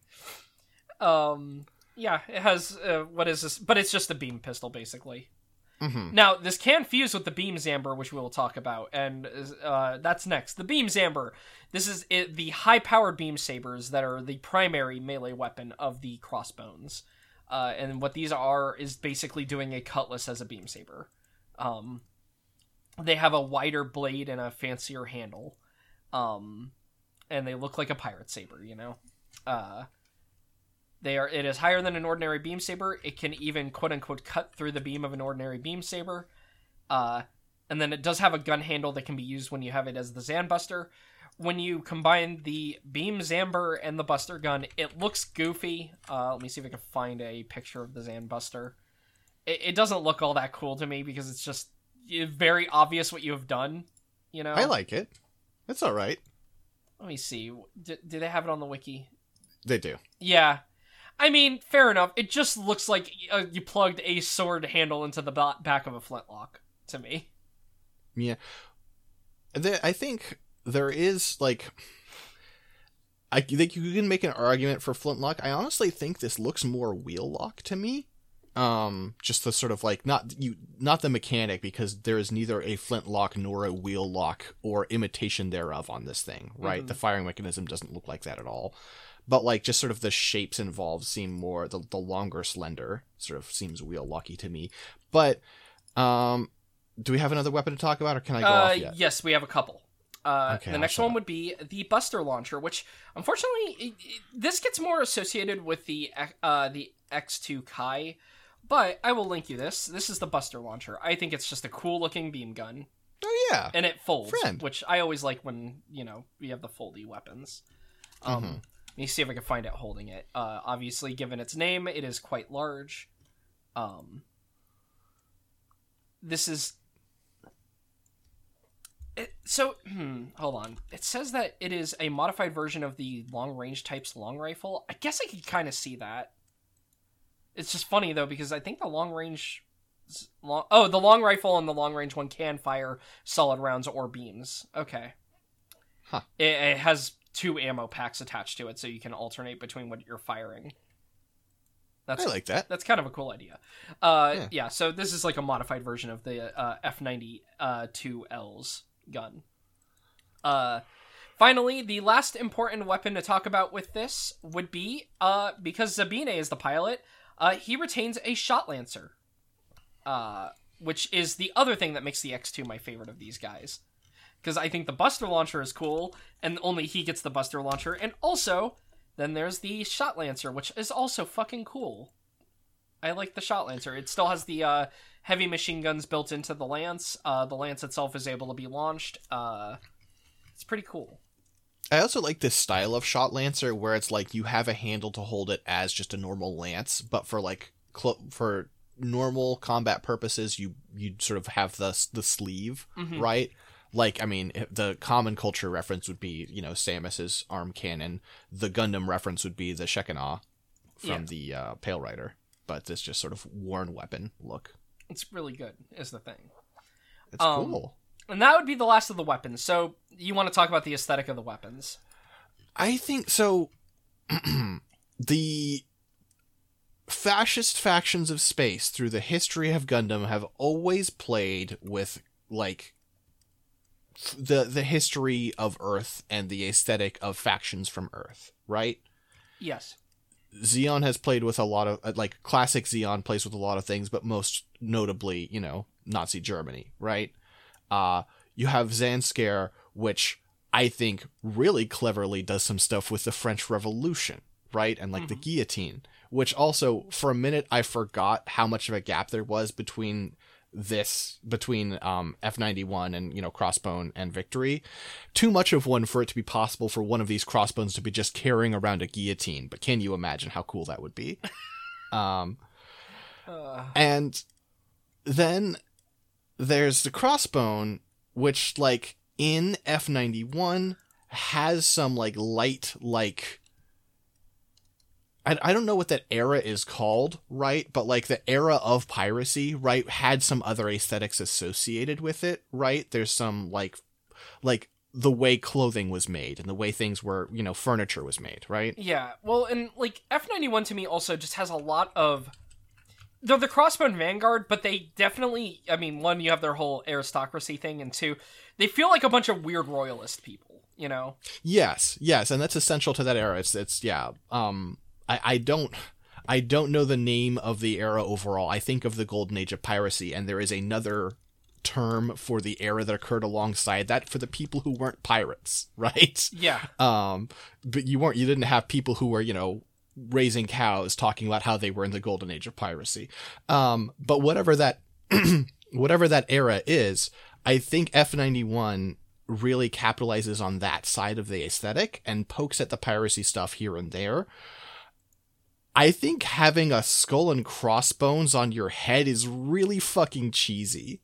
Um. Yeah, it has uh, what is this? But it's just a beam pistol, basically. Mm-hmm. Now, this can fuse with the Beam Zamber, which we will talk about, and uh, that's next. The Beam Zamber. This is it, the high-powered beam sabers that are the primary melee weapon of the crossbones. Uh, and what these are is basically doing a cutlass as a beam saber. Um, they have a wider blade and a fancier handle. Um, and they look like a pirate saber, you know? Uh... They are. It is higher than an ordinary beam saber. It can even quote unquote cut through the beam of an ordinary beam saber. Uh, and then it does have a gun handle that can be used when you have it as the Zanbuster. When you combine the beam Zamber and the Buster gun, it looks goofy. Uh, let me see if I can find a picture of the Zanbuster. It, it doesn't look all that cool to me because it's just very obvious what you have done. You know. I like it. It's all right. Let me see. Do, do they have it on the wiki? They do. Yeah. I mean, fair enough. It just looks like uh, you plugged a sword handle into the ba- back of a flintlock, to me. Yeah. The, I think there is, like... I think you can make an argument for flintlock. I honestly think this looks more wheel lock to me. Um, just the sort of, like, not you, not the mechanic, because there is neither a flintlock nor a wheel lock or imitation thereof on this thing, right? Mhm. The firing mechanism doesn't look like that at all. But, like, just sort of the shapes involved seem more... The, the longer slender sort of seems wheel-locky to me. But, um... do we have another weapon to talk about, or can I go Uh, off yet? yes, we have a couple. Uh, Okay, the I'll next shut one up. would be the Buster Launcher, which, unfortunately, it, it, this gets more associated with the uh, the X two Kai, but I will link you this. This is the Buster Launcher. I think it's just a cool-looking beam gun, Oh, yeah. and it folds, Friend. which I always like when, you know, we have the foldy weapons. Um, Mhm. Let me see if I can find it holding it. Uh, obviously, given its name, it is quite large. Um, this is... It, so, hmm, hold on. It says that it is a modified version of the long-range type's long rifle. I guess I could kind of see that. It's just funny, though, because I think the long-range... Long, oh, the long rifle and the long-range one can fire solid rounds or beams. Okay. Huh. It, it has two ammo packs attached to it, so you can alternate between what you're firing. That's I like that. that's kind of a cool idea. Uh, yeah. Yeah. So this is like a modified version of the uh, F ninety-two L's gun. Uh, finally, the last important weapon to talk about with this would be uh, because Zabine is the pilot. Uh, he retains a shot lancer, uh, which is the other thing that makes the X two my favorite of these guys. Because I think the Buster Launcher is cool, and only he gets the Buster Launcher. And also, then there's the Shot Lancer, which is also fucking cool. I like the Shot Lancer. It still has the uh, heavy machine guns built into the Lance. Uh, the Lance itself is able to be launched. Uh, it's pretty cool. I also like this style of shot lancer where it's like you have a handle to hold it as just a normal lance, but for like cl- for normal combat purposes, you you sort of have the the sleeve, Mhm. right? Like, I mean, the common culture reference would be, you know, Samus's arm cannon. The Gundam reference would be the Shekinah from Yeah. the uh, Pale Rider. But this just sort of worn weapon look. It's really good, is the thing. It's Um, cool. And that would be the last of the weapons. So, you want to talk about the aesthetic of the weapons? I think so. The fascist factions of space through the history of Gundam have always played with, like, the the history of Earth and the aesthetic of factions from Earth, right? Yes. Zeon has played with a lot of, uh, like, classic Zeon plays with a lot of things, but most notably, you know, Nazi Germany, right? Uh, you have Zanskar, which I think really cleverly does some stuff with the French Revolution, right? And like mm-hmm. the guillotine, which also for a minute I forgot how much of a gap there was between this, between um, F ninety-one and, you know, Crossbone and Victory. Too much of one for it to be possible for one of these Crossbones to be just carrying around a guillotine. But can you imagine how cool that would be? um, uh. And then there's the Crossbone, which like in F ninety-one has some like light, like, I, I don't know what that era is called, right? But like the era of piracy, right, had some other aesthetics associated with it, right? There's some like, like the way clothing was made and the way things were, you know, furniture was made, right? Yeah. Well, and like F ninety-one to me also just has a lot of, they're the Crossbone Vanguard, but they definitely, I mean, one, you have their whole aristocracy thing, and two, they feel like a bunch of weird royalist people, you know? Yes, yes, and that's essential to that era. It's, it's yeah, um... I, I don't I don't know the name of the era overall. I think of the Golden Age of Piracy, and there is another term for the era that occurred alongside that for the people who weren't pirates, right? Yeah. Um, but you weren't you didn't have people who were, you know, raising cows talking about how they were in the Golden Age of Piracy. Um, but whatever that whatever that era is, I think F ninety-one really capitalizes on that side of the aesthetic and pokes at the piracy stuff here and there. I think having a skull and crossbones on your head is really fucking cheesy.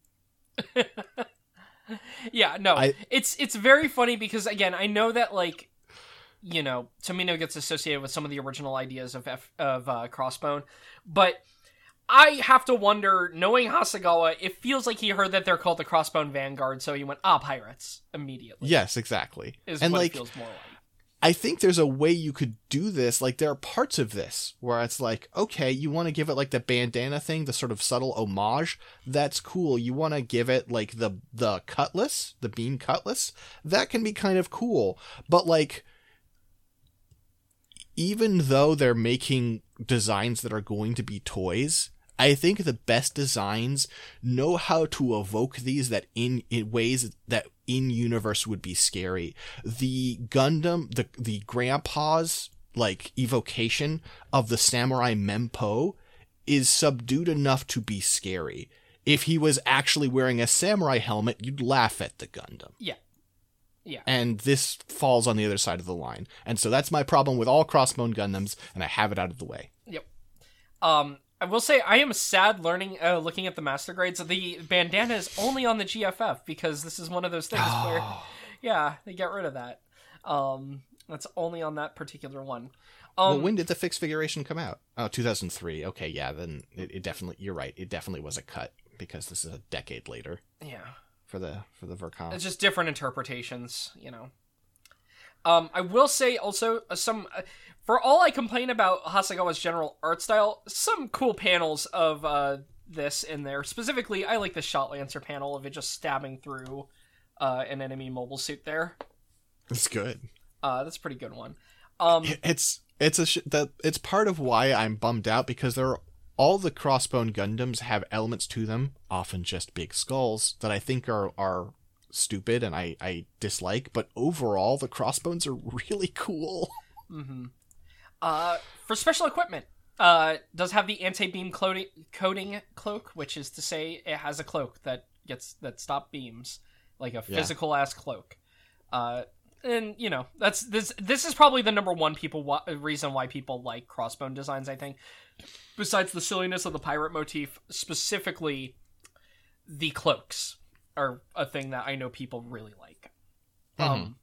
Yeah, no, I, it's it's very funny because, again, I know that, like, you know, Tomino gets associated with some of the original ideas of F, of uh, Crossbone, but I have to wonder, knowing Hasegawa, it feels like he heard that they're called the Crossbone Vanguard, so he went, ah, pirates, immediately. Yes, exactly. Is and what like, it feels more like. I think there's a way you could do this. Like, there are parts of this where it's like, okay, you want to give it like the bandana thing, the sort of subtle homage. That's cool. You want to give it like the, the cutlass, the beam cutlass. That can be kind of cool. But like, even though they're making designs that are going to be toys, I think the best designs know how to evoke these that in, in ways that in universe would be scary. The Gundam, the the grandpa's like evocation of the samurai Mempo is subdued enough to be scary. If he was actually wearing a samurai helmet, you'd laugh at the Gundam. Yeah. Yeah. And this falls on the other side of the line. And so that's my problem with all Crossbone Gundams, and I have it out of the way. Yep. Um, I will say I am sad learning, uh, looking at the master grades. The bandana is only on the G F F because this is one of those things where, yeah, they get rid of that. Um, that's only on that particular one. Um, well, when did the fixed figuration come out? Oh, two thousand three. Okay, yeah, then it, it definitely, you're right. It definitely was a cut because this is a decade later. Yeah. For the, for the Vercom. It's just different interpretations, you know. Um, I will say also uh, some, uh, for all I complain about Hasegawa's general art style, some cool panels of uh, this in there. Specifically, I like the Shot Lancer panel of it just stabbing through uh, an enemy mobile suit there. That's good. Uh, that's a pretty good one. Um, it's it's a sh- that it's part of why I'm bummed out because there are all the Crossbone Gundams have elements to them, often just big skulls that I think are are. stupid and I, I dislike, but overall the crossbones are really cool. Mm-hmm. Uh, for special equipment, uh, does have the anti-beam clothing, coating cloak, which is to say it has a cloak that gets that stop beams, like a physical yeah. ass cloak. Uh, and you know that's this this is probably the number one people wa- reason why people like Crossbone designs. I think, besides the silliness of the pirate motif, specifically the cloaks are a thing that I know people really like. Mm-hmm. Um,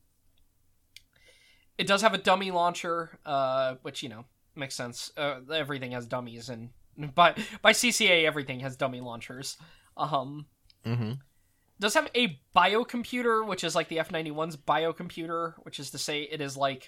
it does have a dummy launcher, uh, which, you know, makes sense. Uh, everything has dummies, and by by C C A, everything has dummy launchers. Um, mm-hmm. Does have a biocomputer, which is like the F ninety-one's biocomputer, which is to say it is like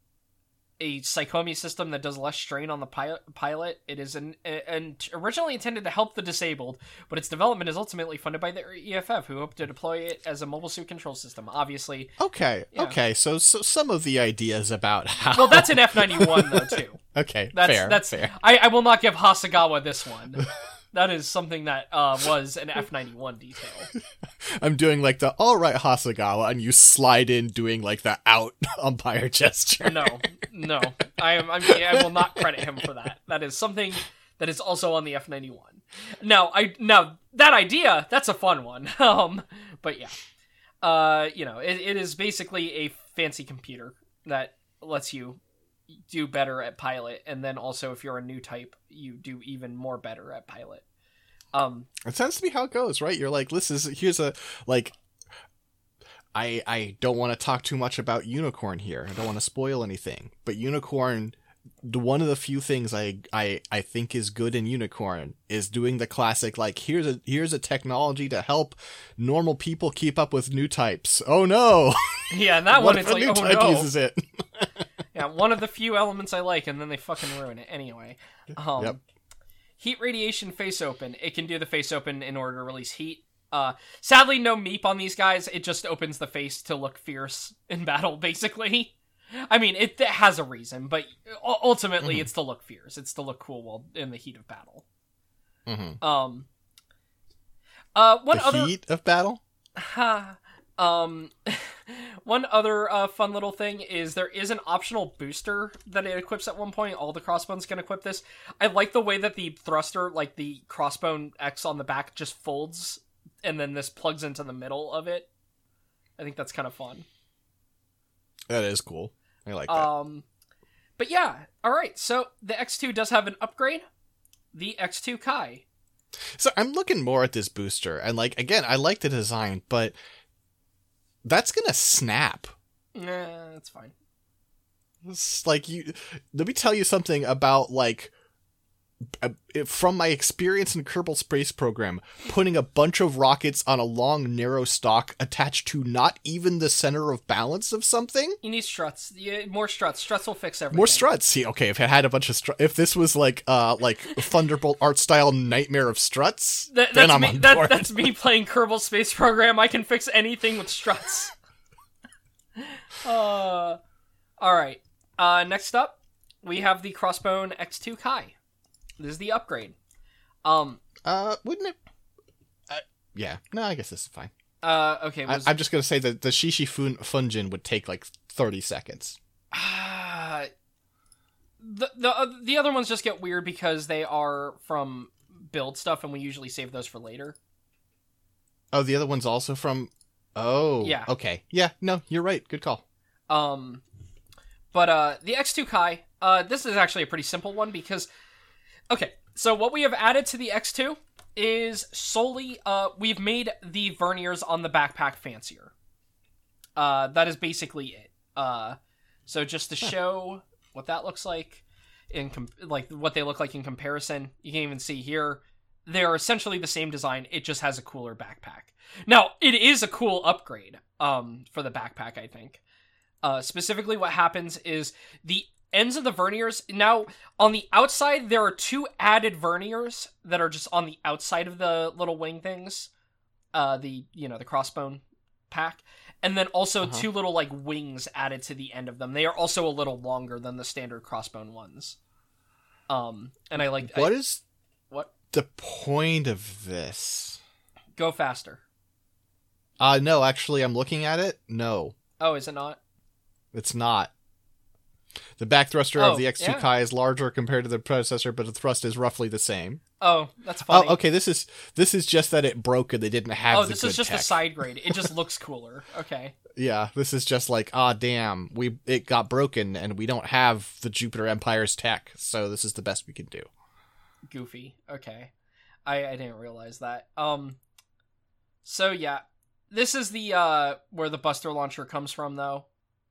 a Psychomi system that does less strain on the pilot. pilot. It is an, an originally intended to help the disabled, but its development is ultimately funded by the E F F, who hope to deploy it as a mobile suit control system. Obviously. Okay, yeah. okay, so, so some of the ideas about how... Well, that's an F ninety-one, though, too. Okay, that's, fair, that's, fair. I, I will not give Hasegawa this one. That is something that uh, was an F ninety-one detail. I'm doing like the all right Hasagawa, and you slide in doing like the out umpire gesture. No, no, I am. I'm, I will not credit him for that. That is something that is also on the F ninety-one. Now, I now that idea, that's a fun one. Um, but yeah, uh, you know, it, it is basically a fancy computer that lets you do better at pilot, and then also if you're a new type, you do even more better at pilot. Um, it tends to be how it goes, right? You're like, this is here's a like. I I don't want to talk too much about Unicorn here. I don't want to spoil anything, but Unicorn, the one of the few things I I I think is good in Unicorn is doing the classic like here's a here's a technology to help normal people keep up with new types. Oh no! Yeah, and that what one if it's a like new oh type no. uses it? Yeah, one of the few elements I like, and then they fucking ruin it anyway. Um, Yep. Heat radiation face open. It can do the face open in order to release heat. Uh, sadly, no meep on these guys. It just opens the face to look fierce in battle, basically. I mean, it, it has a reason, but ultimately mm-hmm. it's to look fierce. It's to look cool while in the heat of battle. Mm-hmm. Um. Uh, one the other heat of battle. Ha. Um, one other uh, fun little thing is there is an optional booster that it equips at one point. All the crossbones can equip this. I like the way that the thruster, like the crossbone X on the back, just folds, and then this plugs into the middle of it. I think that's kind of fun. That is cool. I like that. Um, but yeah, all right. So the X two does have an upgrade. The X two Kai. So I'm looking more at this booster, and like again, I like the design, but that's gonna snap. Nah, that's fine. It's like you. Let me tell you something about like. From my experience in Kerbal Space Program, putting a bunch of rockets on a long, narrow stalk attached to not even the center of balance of something. You need struts. Yeah, more struts. Struts will fix everything. More struts. See, okay, if it had a bunch of struts, if this was like, uh, like Thunderbolt art style nightmare of struts, that, then that's I'm me, on that, board. That's me playing Kerbal Space Program. I can fix anything with struts. uh, all right. Uh, next up, we have the Crossbone X two Kai. This is the upgrade. Um. Uh, wouldn't it? Uh, yeah. No, I guess this is fine. Uh. Okay. Was... I, I'm just gonna say that the Shishi Fun Funjin would take like thirty seconds. Uh, the the uh, the other ones just get weird because they are from build stuff, and we usually save those for later. Oh, the other one's also from. Oh. Yeah. Okay. Yeah. No, you're right. Good call. Um. But uh, the X two Kai. Uh, this is actually a pretty simple one because. Okay, so what we have added to the X two is solely, uh, we've made the verniers on the backpack fancier. Uh, that is basically it. Uh, so just to show what that looks like, in com- like what they look like in comparison, you can even see here, they're essentially the same design, it just has a cooler backpack. Now, it is a cool upgrade, um, for the backpack, I think. Uh, specifically what happens is the ends of the verniers, now on the outside there are two added verniers that are just on the outside of the little wing things, uh the you know the crossbone pack, and then also uh-huh. two little like wings added to the end of them. They are also a little longer than the standard crossbone ones. Um and I like what I, is what the point of this? Go faster. Uh no, actually I'm looking at it. No. Oh, is it not? It's not. The back thruster oh, of the X two yeah. Kai is larger compared to the predecessor, but the thrust is roughly the same. Oh, that's funny. Oh, okay. This is this is just that it broke and they didn't have. Oh, the this good is just tech. a side grade. It just looks cooler. Okay. Yeah, this is just like, ah, oh, damn, we it got broken and we don't have the Jupiter Empire's tech, so this is the best we can do. Goofy. Okay, I I didn't realize that. Um. So yeah, this is the uh where the Buster launcher comes from, though.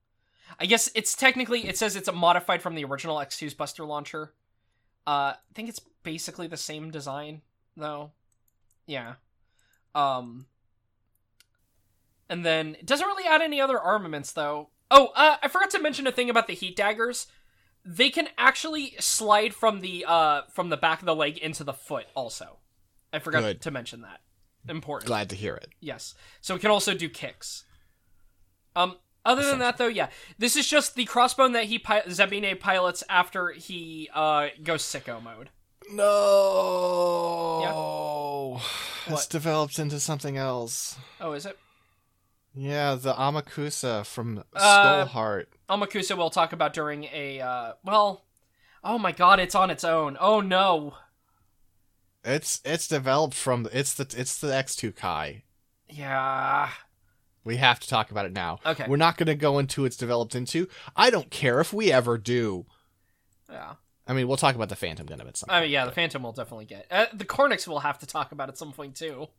I guess it's technically, it says it's a modified from the original X two's Buster launcher. Uh, I think it's basically the same design, though. Yeah. Um, and then, it doesn't really add any other armaments, though. Oh, uh, I forgot to mention a thing about the heat daggers. They can actually slide from the, uh, from the back of the leg into the foot, also. I forgot Good. to mention that. Important. Glad to hear it. Yes. So it can also do kicks. Um... Other than that, though, yeah. This is just the crossbone that he pi- Zabine pilots after he uh, goes sicko mode. No. Yeah. It's What? developed into something else. Oh, is it? Yeah, the Amakusa from Uh, Skullheart. Amakusa we'll talk about during a, uh, well, oh my god, it's on its own. Oh no. It's it's developed from it's the it's the X two Kai. Yeah. We have to talk about it now. Okay. We're not going to go into it's developed into. I don't care if we ever do. Yeah. I mean, we'll talk about the Phantom Gundam at some point. I mean, yeah, the Phantom we'll definitely get. Uh, the Cornix we'll have to talk about at some point, too.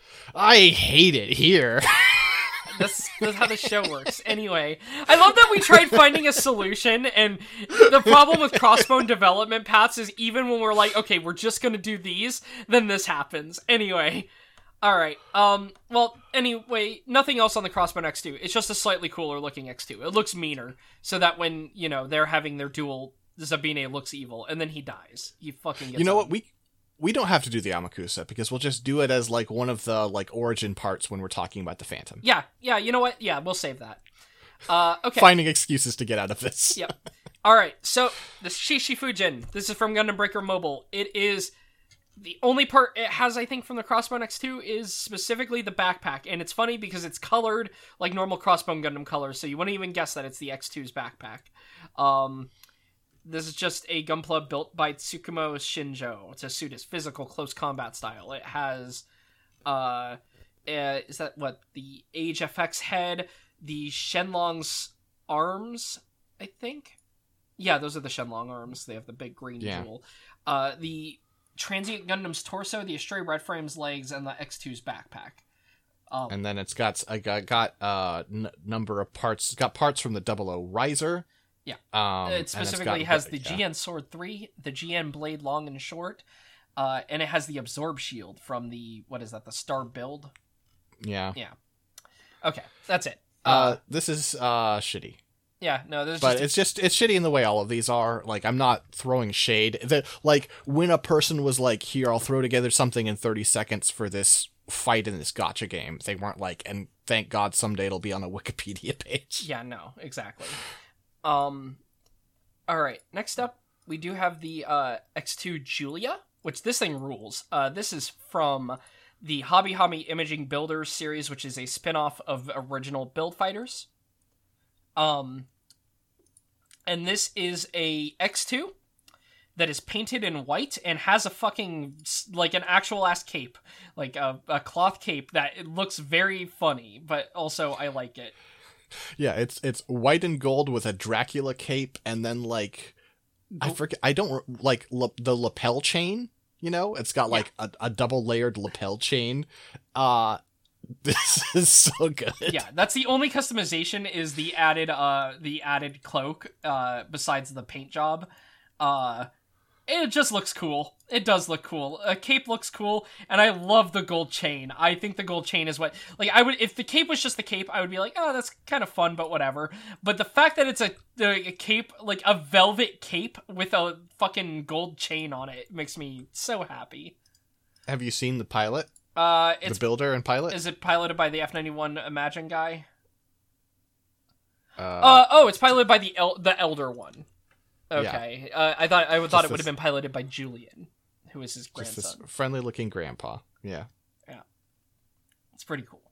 I hate it here. That's, that's how the show works. Anyway, I love that we tried finding a solution, and the problem with Crossbone development paths is even when we're like, okay, we're just gonna do these, then this happens. Anyway, alright, um, well, anyway, nothing else on the Crossbone X two. It's just a slightly cooler looking X two. It looks meaner, so that when, you know, they're having their duel, Zabine looks evil, and then he dies. He fucking gets You know on. what? We we don't have to do the Amakusa because we'll just do it as like one of the like origin parts when we're talking about the Phantom. Yeah, yeah, you know what? Yeah, we'll save that. Uh, okay. Finding excuses to get out of this. Yep. Alright, so the Shishi Fujin. This is from Gundam Breaker Mobile. It is the only part it has, I think, from the Crossbone X two is specifically the backpack. And it's funny because it's colored like normal Crossbone Gundam colors, so you wouldn't even guess that it's the X two's backpack. Um, this is just a Gunpla built by Tsukumo Shinjo to suit his physical close combat style. It has, uh, uh is that what? The Age F X head, the Shenlong's arms, I think? Yeah, those are the Shenlong arms. They have the big green Yeah. jewel. Uh, the Transient Gundam's torso, the Astray Red Frame's legs, and the X two's backpack. Um, And then it's got I got, got uh n- number of parts. It's got parts from the Double O Riser. Yeah. Um, it specifically got, has the yeah. G N Sword three, the G N Blade Long and Short, uh, and it has the Absorb Shield from the, what is that, the Star Build? Yeah. Yeah. Okay, that's it. Uh, Uh, this is uh shitty. yeah, no, there's But just... it's just it's shitty in the way all of these are. Like, I'm not throwing shade. The, like when a person was like, "Here, I'll throw together something in thirty seconds for this fight in this gotcha game," they weren't like, "And thank God someday it'll be on a Wikipedia page." Yeah, no, exactly. Um, all right. Next up, we do have the uh, X two Julia, which this thing rules. Uh, this is from the Hobby Hobby Imaging Builders series, which is a spin-off of original Build Fighters. Um, and this is a X two that is painted in white and has a fucking, like, an actual ass cape, like a, a cloth cape that it looks very funny, but also I like it. Yeah, it's it's white and gold with a Dracula cape, and then like I forget. I don't like la- the lapel chain. You know, it's got like a, a double layered lapel chain. Uh this is so good. Yeah, that's the only customization is the added uh the added cloak uh besides the paint job. Uh it just looks cool. It does look cool. A cape looks cool, and I love the gold chain. I think the gold chain is what, like, I would, if the cape was just the cape, I would be like, oh, that's kind of fun, but whatever. But the fact that it's a, a cape, like a velvet cape with a fucking gold chain on it, makes me so happy. Have you seen the pilot? Uh, it's The builder and pilot? is it piloted by the F ninety-one Imagine guy? Uh, Uh oh, it's piloted by the el- the elder one. Okay, uh, I thought I thought Just it would this- have been piloted by Julian, who is his just this grandson. friendly looking grandpa. Yeah. It's pretty cool.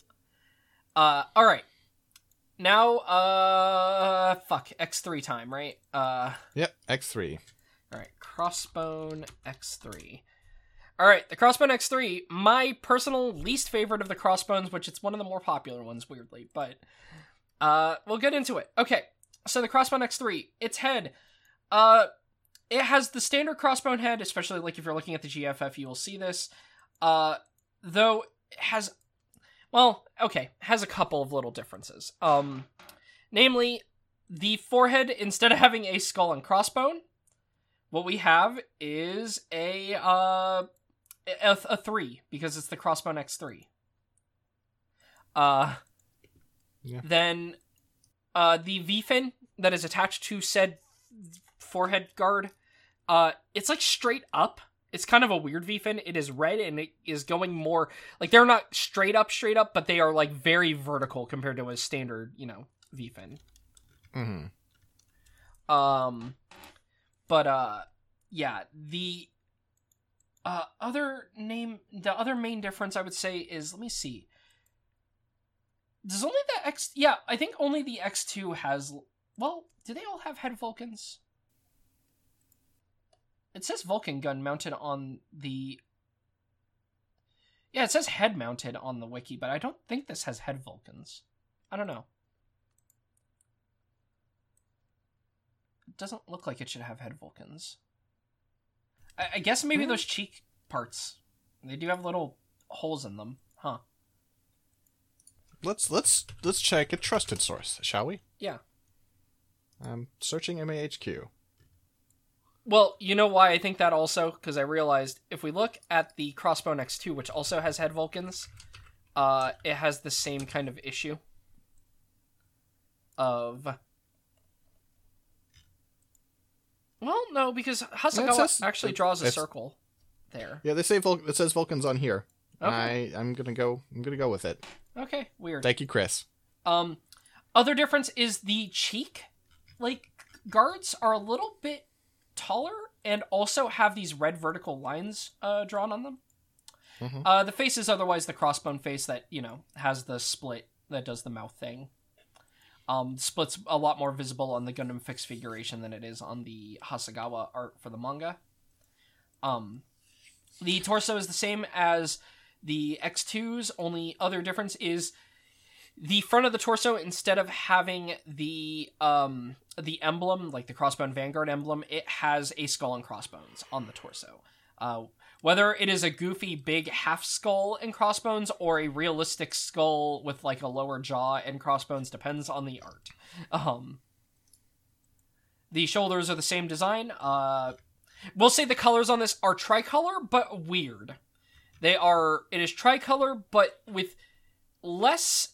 Uh, all right. Now, uh, fuck X three time, right? Uh, Yep. X three. all right, Crossbone X three. All right, the Crossbone X three, my personal least favorite of the Crossbones, which it's one of the more popular ones, weirdly, but uh, we'll get into it. Okay, so the Crossbone X three, its head. Uh, it has the standard Crossbone head, especially like if you're looking at the G F F, you will see this. Uh, though it has, well, okay, has a couple of little differences. Um, namely, the forehead, instead of having a skull and crossbone, what we have is a uh a, a three, because it's the Crossbone X three. Uh, Yeah. then uh the V-fin that is attached to said forehead guard, uh, it's like straight up. It's kind of a weird V-fin. It is red and it is going more like, they're not straight up, straight up, but they are like very vertical compared to a standard, you know, V-fin. Mm-hmm. Um, but uh, yeah, the Uh, other name, the other main difference I would say is, let me see. Does only the X, yeah, I think only the X two has, well, do they all have head Vulcans? It says Vulcan gun mounted on the, yeah, it says head mounted on the wiki, but I don't think this has head Vulcans. I don't know. It doesn't look like it should have head Vulcans. I, I guess maybe mm-hmm. those cheek parts, they do have little holes in them, huh? Let's let's let's check a trusted source, shall we? Yeah. I'm searching M A H Q. Well, you know why I think that also? Because I realized if we look at the Crossbone X two, which also has head Vulcans, uh, it has the same kind of issue of... Well, no, because Hasegawa says, actually draws a circle there. Yeah, they say Vul- it says Vulcans on here. Okay. I I'm gonna go. I'm gonna go with it. Okay, weird. Thank you, Chris. Um, other difference is the cheek, like guards are a little bit taller and also have these red vertical lines uh, drawn on them. Mm-hmm. Uh, the face is otherwise the crossbone face that you know has the split that does the mouth thing. Um, split's a lot more visible on the Gundam fixed figuration than it is on the Hasegawa art for the manga. Um, the torso is the same as the X two's, only other difference is the front of the torso, instead of having the um, the emblem, like the Crossbone Vanguard emblem, it has a skull and crossbones on the torso. Uh, whether it is a goofy big half skull and crossbones or a realistic skull with like a lower jaw and crossbones depends on the art. Um, the shoulders are the same design. Uh, we'll say the colors on this are tricolor, but weird. They are, it is tricolor, but with less,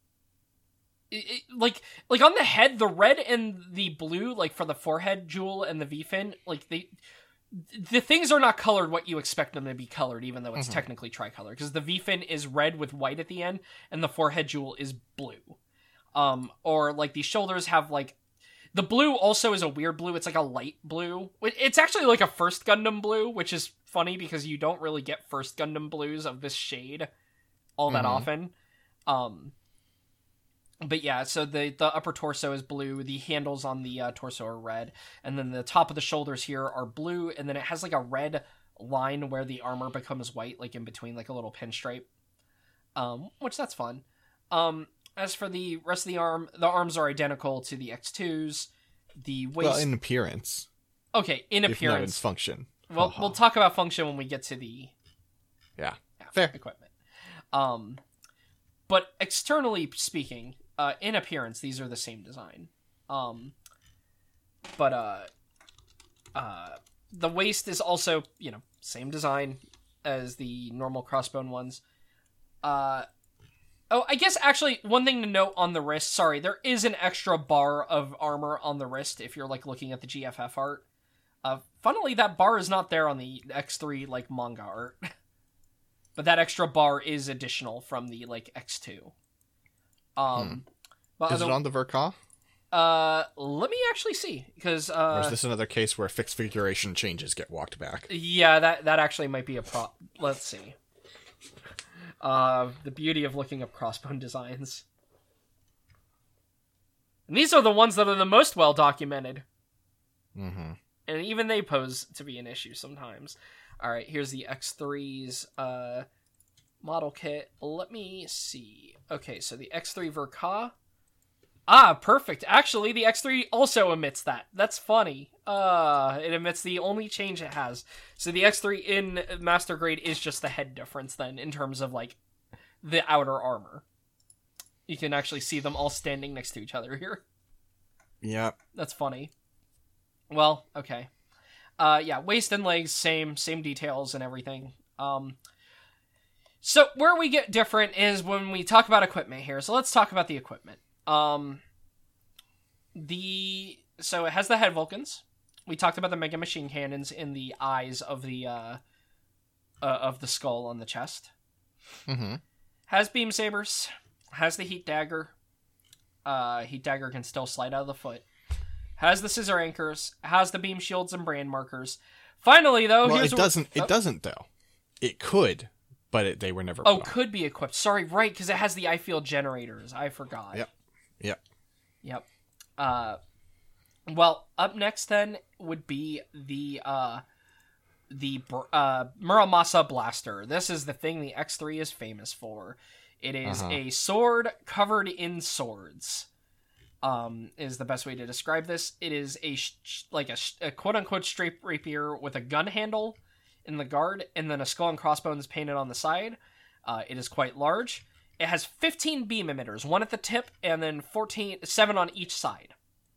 it, it, like, like on the head, the red and the blue, like for the forehead jewel and the V-fin, like they, the things are not colored what you expect them to be colored, even though it's mm-hmm. technically tricolor, because the V-fin is red with white at the end, and the forehead jewel is blue. Um, or like the shoulders have like, the blue also is a weird blue. It's like a light blue. It's actually like a First Gundam blue, which is funny because you don't really get First Gundam blues of this shade all that mm-hmm. often. Um, but yeah, so the, the upper torso is blue. The handles on the uh, torso are red. And then the top of the shoulders here are blue. And then it has like a red line where the armor becomes white, like in between, like a little pinstripe. Um, which that's fun. Um, As for the rest of the arm, the arms are identical to the X two's. The waist... Well, in appearance. Okay, in appearance. If not in function. Well, we'll talk about function when we get to the... Yeah, yeah fair. Equipment. Um, but externally speaking, uh, in appearance, these are the same design. Um, but uh, uh, the waist is also, you know, same design as the normal crossbone ones. Uh... Oh, I guess actually one thing to note on the wrist, sorry, there is an extra bar of armor on the wrist if you're like looking at the G F F art. Uh, funnily, that bar is not there on the X three like manga art. But that extra bar is additional from the like X two. Um, hmm. but is other, it on the Verka? Uh, let me actually see, because uh, or is this another case where fixed figuration changes get walked back? Yeah, that that actually might be a prop. Let's see. Uh, the beauty of looking up crossbone designs. And these are the ones that are the most well documented. Mm-hmm. And even they pose to be an issue sometimes. Alright, here's the X three's uh, model kit. Let me see. Okay, so the X three Verka. Ah, perfect. Actually, the X three also emits that. That's funny. Uh, it emits the only change it has. So the X three in Master Grade is just the head difference then, in terms of, like, the outer armor. You can actually see them all standing next to each other here. Yeah. That's funny. Well, okay. Uh, yeah, waist and legs, same, same details and everything. Um, so where we get different is when we talk about equipment here. So let's talk about the equipment. Um, the, so it has the head Vulcans. We talked about the mega machine cannons in the eyes of the, uh, uh of the skull on the chest. Mm-hmm. Has beam sabers. Has the heat dagger. Uh, heat dagger can still slide out of the foot. Has the scissor anchors. Has the beam shields and brand markers. Finally, though, Well, here's it what- doesn't. oh. It doesn't though. It could, but it, they were never. Oh, put on. could be equipped. Sorry, right, because it has the I field generators. I forgot. Yep. Yep. Yep. Uh, well, up next then would be the uh, the uh, Muramasa Blaster. This is the thing the X three is famous for. It is Uh-huh. a sword covered in swords. Um, is the best way to describe this. It is a sh- like a, sh- a quote unquote straight rapier with a gun handle in the guard, and then a skull and crossbones painted on the side. Uh, it is quite large. It has fifteen beam emitters, one at the tip, and then fourteen, seven on each side.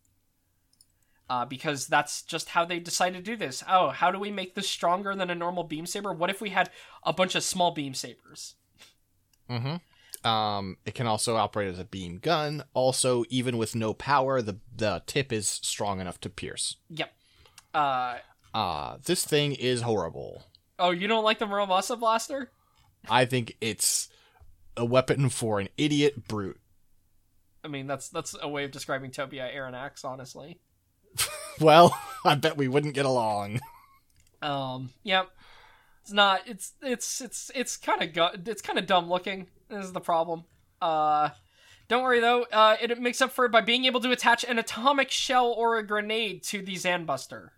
Uh, because that's just how they decided to do this. Oh, how do we make this stronger than a normal beam saber? What if we had a bunch of small beam sabers? Mm-hmm. Um, it can also operate as a beam gun. Also, even with no power, the the tip is strong enough to pierce. Yep. Uh, Uh, this thing is horrible. oh, you don't like the Muramasa Blaster? I think it's a weapon for an idiot brute. I mean, that's that's a way of describing Tobia Aronnax, honestly. Well, I bet we wouldn't get along. Um, yep. It's not. It's it's it's it's kind of gu- it's kind of dumb looking. This is the problem. Uh, don't worry though. Uh, it, it makes up for it by being able to attach an atomic shell or a grenade to the Zanbuster.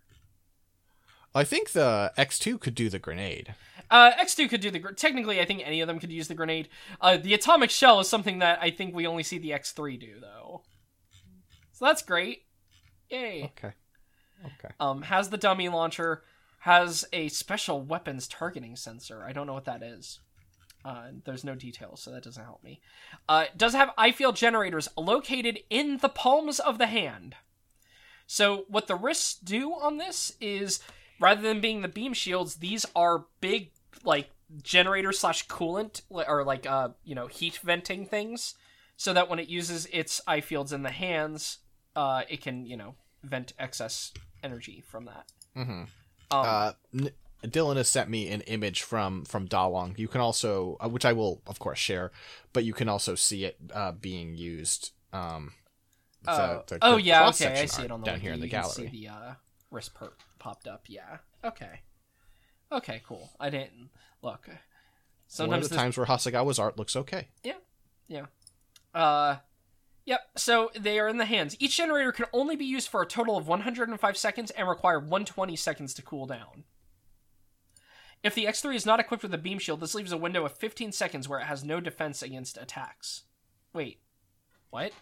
I think the X two could do the grenade. Uh, X two could do the... Gr- Technically, I think any of them could use the grenade. Uh, the atomic shell is something that I think we only see the X three do, though. So that's great. Yay. Okay. Okay. Um, has the dummy launcher, has a special weapons targeting sensor. I don't know what that is. Uh, there's no details, so that doesn't help me. Uh, it does have I field generators located in the palms of the hand. So what the wrists do on this is, rather than being the beam shields, these are big, like, generator slash coolant, or like, uh, you know, heat venting things, so that when it uses its eye fields in the hands, uh, it can, you know, vent excess energy from that. Mm-hmm. Um, Uh, N- Dylan has sent me an image from from Dawang. You can also, uh, which I will of course share, but you can also see it uh, being used. Um, the, uh, the- oh the yeah, okay, cross-section I see art it on the down wiki. here in the You can gallery. see the uh, wrist perk popped up. Yeah. Okay. Okay. Cool. I didn't look. One Sometimes of the this- times where Hasegawa's art looks okay. Yeah. Uh, yep. So they are in the hands. Each generator can only be used for a total of one hundred five seconds and require one hundred twenty seconds to cool down. If the X three is not equipped with a beam shield, this leaves a window of fifteen seconds where it has no defense against attacks. Wait. What?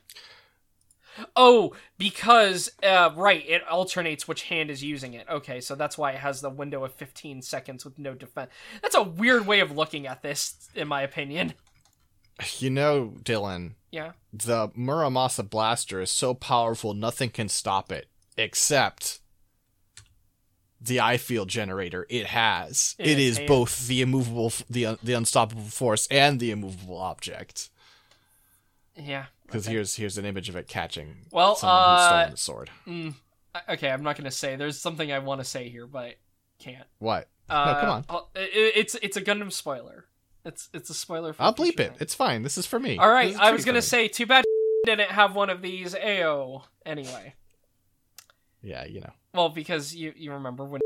Oh, because, uh, right, it alternates which hand is using it. Okay, so that's why it has the window of fifteen seconds with no defense. That's a weird way of looking at this, in my opinion. You know, Dylan, Yeah. the Muramasa Blaster is so powerful nothing can stop it, except the eye field generator it has. In it its is hand. both the immovable, f- the un- the unstoppable force and the immovable object. Yeah. Because okay. here's here's an image of it catching Well, someone who's uh, stolen the sword. Mm, okay, I'm not going to say. There's something I want to say here, but I can't. What? Uh, no, come on. I'll- it- it's it's a Gundam spoiler. It's it's a spoiler for I'll a bleep future it. thing. It's fine. This is for me. All right, This is I was treat going to for me. say, too bad didn't have one of these. Ayo. Anyway. Yeah, you know. Well, because you, you remember when...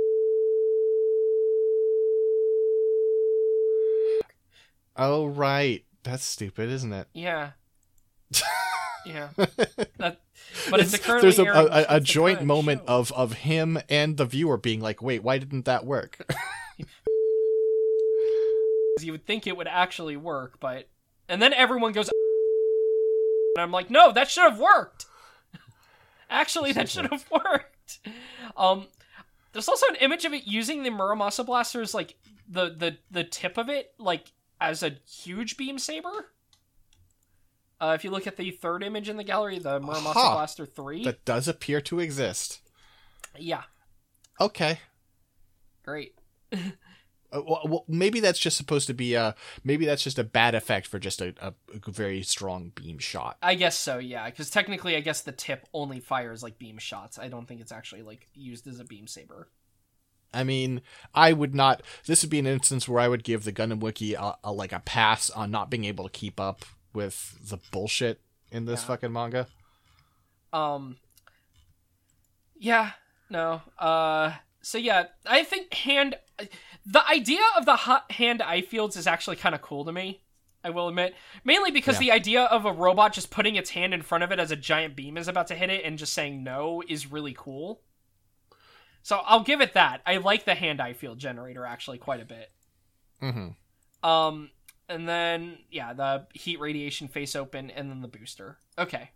Oh, right. That's stupid, isn't it? Yeah. Yeah. That, but it's a currently There's a, airing- a, a it's a joint current moment show. of, of him and the viewer being like, wait, why didn't that work? You would think it would actually work, but... And then everyone goes... And I'm like, no, that should have worked! Actually, that should have worked! Um, there's also an image of it using the Muramasa Blaster's, like, the, the, the tip of it, like, as a huge beam saber. Uh, if you look at the third image in the gallery, the Muramasa Huh. Blaster three. That does appear to exist. Yeah, Okay. great. Uh, well, well, maybe that's just supposed to be a... Maybe that's just a bad effect for just a, a, a very strong beam shot. I guess so, yeah, because technically I guess the tip only fires, like, beam shots. I don't think it's actually, like, used as a beam saber. I mean, I would not... This would be an instance where I would give the Gundam Wiki a, a, like a pass on not being able to keep up with the bullshit in this Yeah. fucking manga. Um, yeah, no, uh, so yeah, I think hand the idea of the hot hand eye fields is actually kind of cool to me. I will admit, mainly because Yeah. the idea of a robot just putting its hand in front of it as a giant beam is about to hit it and just saying no is really cool. So I'll give it that. I like the hand eye field generator actually quite a bit. Mm-hmm. Um, and then yeah, the heat radiation face open, and then the booster. Okay.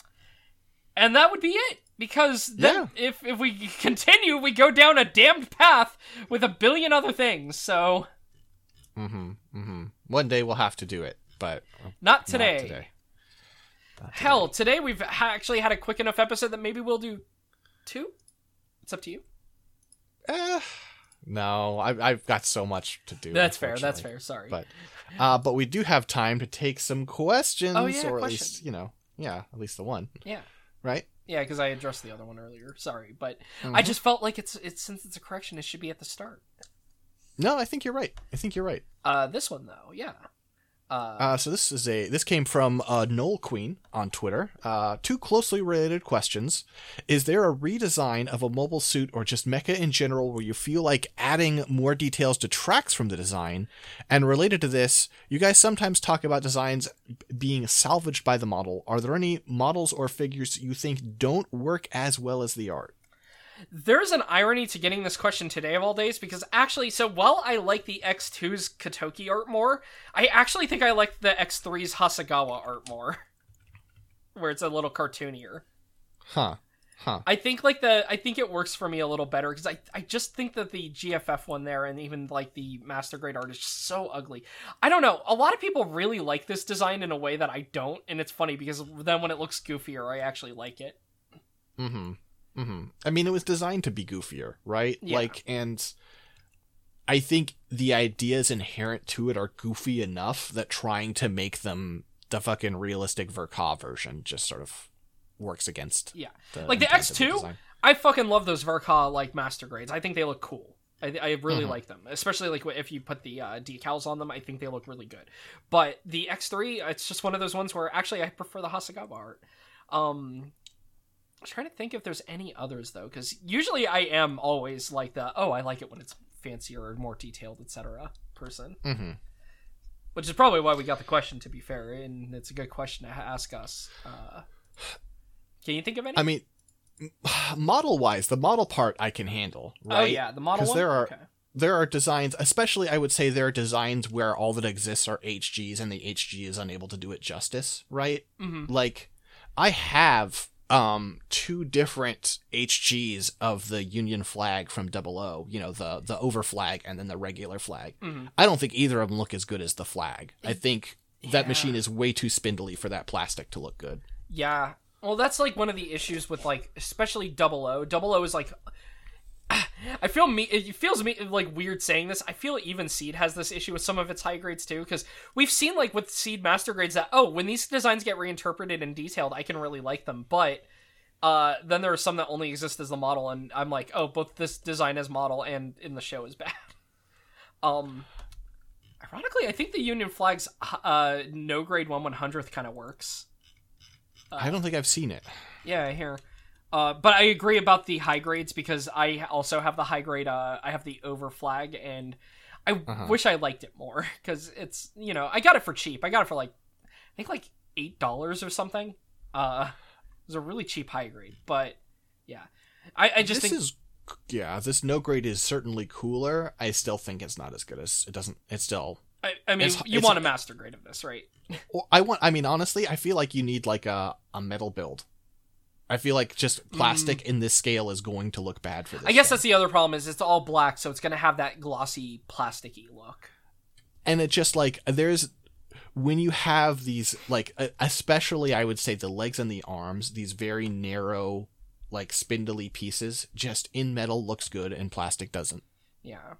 And that would be it, because then Yeah. if if we continue, we go down a damned path with a billion other things. So Mm-hmm. Mm-hmm. One day we'll have to do it, but not today. Not today. Not today. Hell, today we've ha- actually had a quick enough episode that maybe we'll do two. It's up to you. Eh, no, I've I've got so much to do. That's fair. That's unfortunately. fair. Sorry. But uh, but we do have time to take some questions, Oh, yeah, or at question. least you know, yeah, at least the one, yeah. right? Yeah, because I addressed the other one earlier. Sorry, but Mm-hmm. I just felt like it's it's since it's a correction, it should be at the start. No, I think you're right. I think you're right. Uh, this one though, yeah. Uh, Uh, so this is a this came from uh, Noel Queen on Twitter. Uh, two closely related questions: is there a redesign of a mobile suit or just mecha in general where you feel like adding more details detracts from the design? And related to this, you guys sometimes talk about designs b- being salvaged by the model. Are there any models or figures you think don't work as well as the art? There's an irony to getting this question today of all days, because actually, so while I like the X two's Kotoki art more, I actually think I like the X three's Hasagawa art more, where it's a little cartoonier. Huh. Huh. I think like the I think it works for me a little better, because I, I just think that the G F F one there, and even like the Master Grade art, is just so ugly. I don't know. A lot of people really like this design in a way that I don't, and it's funny because then when it looks goofier, I actually like it. Mm-hmm. Mm-hmm. I mean, it was designed to be goofier, right? Yeah. Like, and I think the ideas inherent to it are goofy enough that trying to make them the fucking realistic Verka version just sort of works against. Yeah, the like the intent X of the two, design. I fucking love those Verka like Master Grades. I think they look cool. I, I really Mhm. like them, especially like if you put the uh, decals on them. I think they look really good. But the X three, it's just one of those ones where actually I prefer the Hasagawa art. Um, I'm trying to think if there's any others though, because usually I am always like the oh I like it when it's fancier or more detailed, et cetera person. Mm-hmm. Which is probably why we got the question, to be fair, and it's a good question to ask us. Uh, can you think of any? I mean, model wise, the model part I can handle, right? Oh yeah, the model one. there are Okay. there are designs, especially I would say there are designs where all that exists are H Gs and the H G is unable to do it justice, right? Mm-hmm. Like, I have um two different H Gs of the Union flag from Double O, you know, the the over flag and then the regular flag. Mm-hmm. I don't think either of them look as good as the flag. I think that Yeah. machine is way too spindly for that plastic to look good. Yeah. Well, that's like one of the issues with like, especially Double O. Double O is like, I feel me. It feels me like weird saying this. I feel even Seed has this issue with some of its high grades too, because we've seen like with Seed Master Grades that oh, when these designs get reinterpreted and detailed, I can really like them. But uh, then there are some that only exist as the model, and I'm like, oh, both this design as model and in the show is bad. um, ironically, I think the Union Flag's uh no grade one one hundredth kind of works. I don't think I've seen it. Yeah, here. Uh, but I agree about the high grades, because I also have the high grade, uh, I have the over flag, and I Uh-huh. wish I liked it more, because it's, you know, I got it for cheap. I got it for like, I think like eight dollars or something. Uh, it was a really cheap high grade, but yeah. I, I just this think... is yeah, this no grade is certainly cooler. I still think it's not as good as it doesn't. It's still. I, I mean, it's- you it's- want a master grade of this, right? Well, I want. I mean, honestly, I feel like you need like a a metal build. I feel like just plastic in this scale is going to look bad for this. Mm. I guess thing. that's the other problem, is it's all black, so it's going to have that glossy, plasticky look. And it just like there's when you have these like e- especially I would say the legs and the arms, these very narrow like spindly pieces, just in metal looks good and plastic doesn't. Yeah.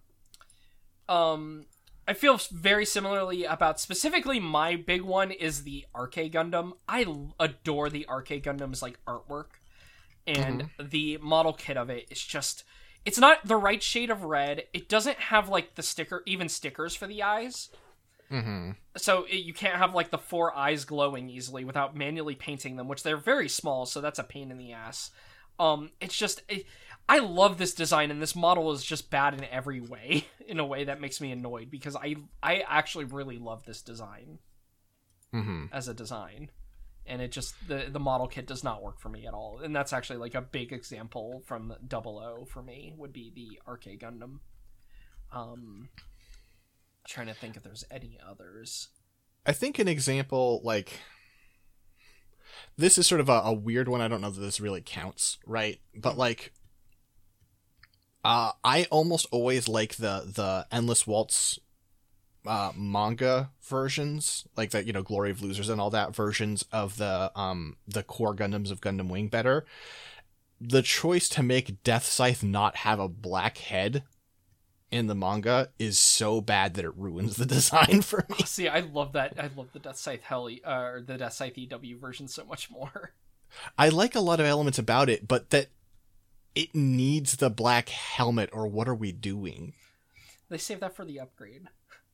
Um, I feel very similarly about specifically my big one is the Arcade Gundam. I l- adore the Arcade Gundam's like artwork, and the model kit of it is just, it's not the right shade of red. It doesn't have like the sticker, even stickers for the eyes. Mm-hmm. So it, you can't have like the four eyes glowing easily without manually painting them, which they're very small, so that's a pain in the ass. Um, it's just, it, I love this design, and this model is just bad in every way, in a way that makes me annoyed, because I I actually really love this design mm-hmm. as a design, and it just, the, the model kit does not work for me at all, and that's actually like a big example from Double O for me, would be the Arcade Gundam. Um, trying to think if there's any others. I think an example, like, this is sort of a, a weird one, I don't know that this really counts, right? But, like, Uh, I almost always like the, the Endless Waltz uh, manga versions, like the, you know, Glory of Losers and all that versions of the um the core Gundams of Gundam Wing better. The choice to make Death Scythe not have a black head in the manga is so bad that it ruins the design for me. See, I love that. I love the Death Scythe Heli, uh, or the Death Scythe E W version so much more. I like a lot of elements about it, but that it needs the black helmet, or what are we doing? They saved that for the upgrade.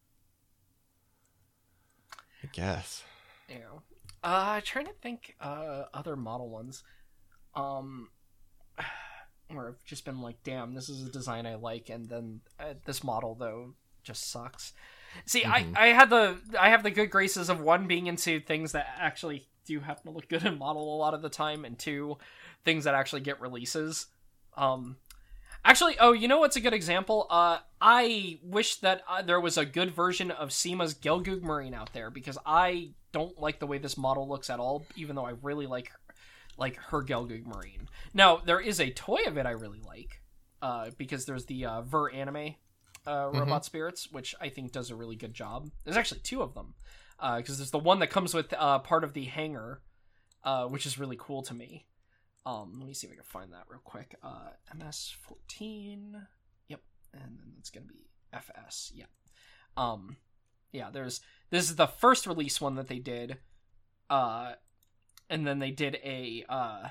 I guess. Yeah. Uh, trying to think uh, other model ones. Um, where I've just been like, damn, this is a design I like, and then uh, this model, though, just sucks. See, mm-hmm. I, I had the I have the good graces of, one, being into things that actually do happen to look good in model a lot of the time, and two, things that actually get releases. Um, actually, oh, you know what's a good example? Uh, I wish that uh, there was a good version of Seema's Gelgoog Marine out there, because I don't like the way this model looks at all, even though I really like her, like her Gelgoog Marine. Now, there is a toy of it I really like, uh, because there's the uh, Ver Anime uh, Robot mm-hmm. Spirits, which I think does a really good job. There's actually two of them, because uh, there's the one that comes with uh, part of the hanger, uh, which is really cool to me. Um, let me see if I can find that real quick. Uh, M S fourteen. Yep. And then it's going to be F S. Yeah. Um, yeah, there's, this is the first release one that they did. Uh, and then they did a, uh,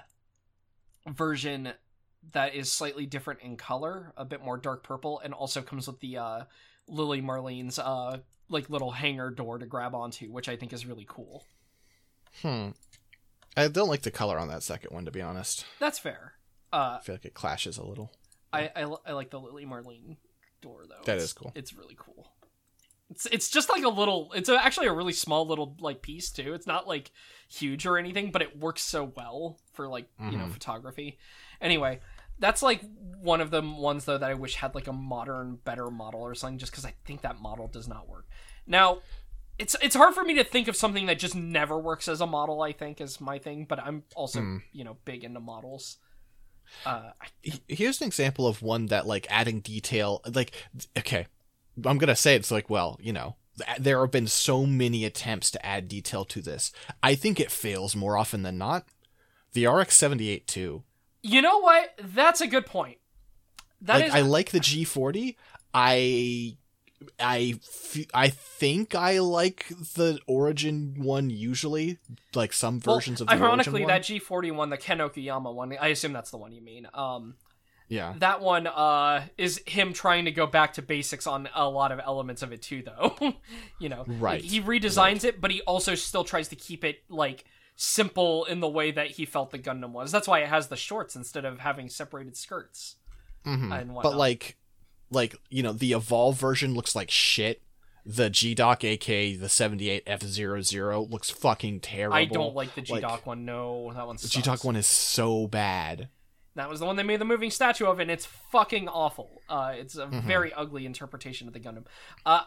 version that is slightly different in color, a bit more dark purple, and also comes with the, uh, Lily Marlene's, uh, like little hanger door to grab onto, which I think is really cool. Hmm. I don't like the color on that second one, to be honest. That's fair. Uh, I feel like it clashes a little. I, I, I like the Lily Marlene door, though. That it's, is cool. It's really cool. It's it's just like a little... It's a, actually a really small little like piece, too. It's not, like, huge or anything, but it works so well for, like, mm-hmm. you know, photography. Anyway, that's, like, one of the ones, though, that I wish had, like, a modern, better model or something, just because I think that model does not work. Now... It's it's hard for me to think of something that just never works as a model, I think, is my thing, but I'm also, mm. you know, big into models. Uh, I... Here's an example of one that, like, adding detail, like, okay, I'm gonna say it's like, well, you know, there have been so many attempts to add detail to this. I think it fails more often than not. The R X seventy-eight too. You know what? That's a good point. That like, is... I like the G forty. I... I, f- I think I like the Origin one usually, like some versions well, of the ironically, Origin that one. G forty one, the Ken Okuyama one, I assume that's the one you mean. Um, yeah. That one uh, is him trying to go back to basics on a lot of elements of it too, though. you know, right. Like, he redesigns right. it, but he also still tries to keep it, like, simple in the way that he felt the Gundam was. That's why it has the shorts instead of having separated skirts. Mm-hmm. And whatnot. But, like... Like, you know, the Evolve version looks like shit. The G-Doc, aka the seventy-eight F zero zero, looks fucking terrible. I don't like the G-Doc like, one, no. That one sucks. The G-Doc one is so bad. That was the one they made the moving statue of, and it's fucking awful. Uh, it's a mm-hmm. very ugly interpretation of the Gundam. Uh,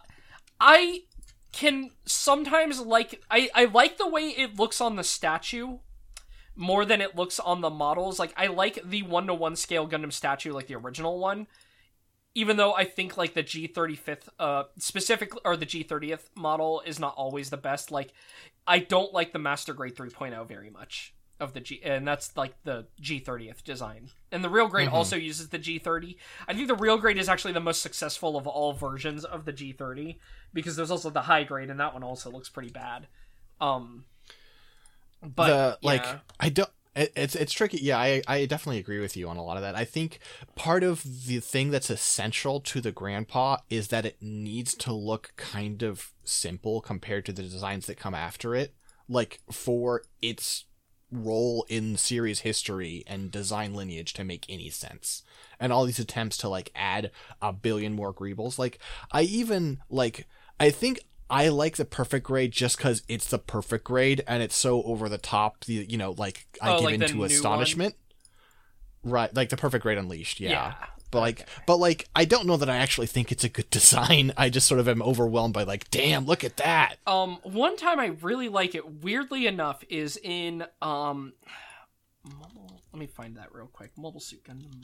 I can sometimes like... I, I like the way it looks on the statue more than it looks on the models. Like, I like the one-to-one scale Gundam statue, like the original one. Even though I think, like, the G thirty-fifth, uh, specifically, or the G thirtieth model is not always the best. Like, I don't like the Master Grade three point oh very much of the G, and that's, like, the G thirtieth design. And the Real Grade mm-hmm. also uses the G thirty. I think the Real Grade is actually the most successful of all versions of the G thirty, because there's also the High Grade, and that one also looks pretty bad. Um, but, the, yeah. like, I don't... It, it's it's tricky. Yeah, I, I definitely agree with you on a lot of that. I think part of the thing that's essential to the Grandpa is that it needs to look kind of simple compared to the designs that come after it. Like, for its role in series history and design lineage to make any sense. And all these attempts to like add a billion more Greebles. Like I even like I think I like the perfect grade just because it's the perfect grade and it's so over the top. The you know like I Oh, give like the into new astonishment. Right, like the perfect grade Unleashed. Yeah. Yeah. But like, Okay. but like, I don't know that I actually think it's a good design. I just sort of am overwhelmed by like, damn, look at that. Um, one time I really like it, weirdly enough, is in, um, mobile, let me find that real quick. Mobile Suit Gundam.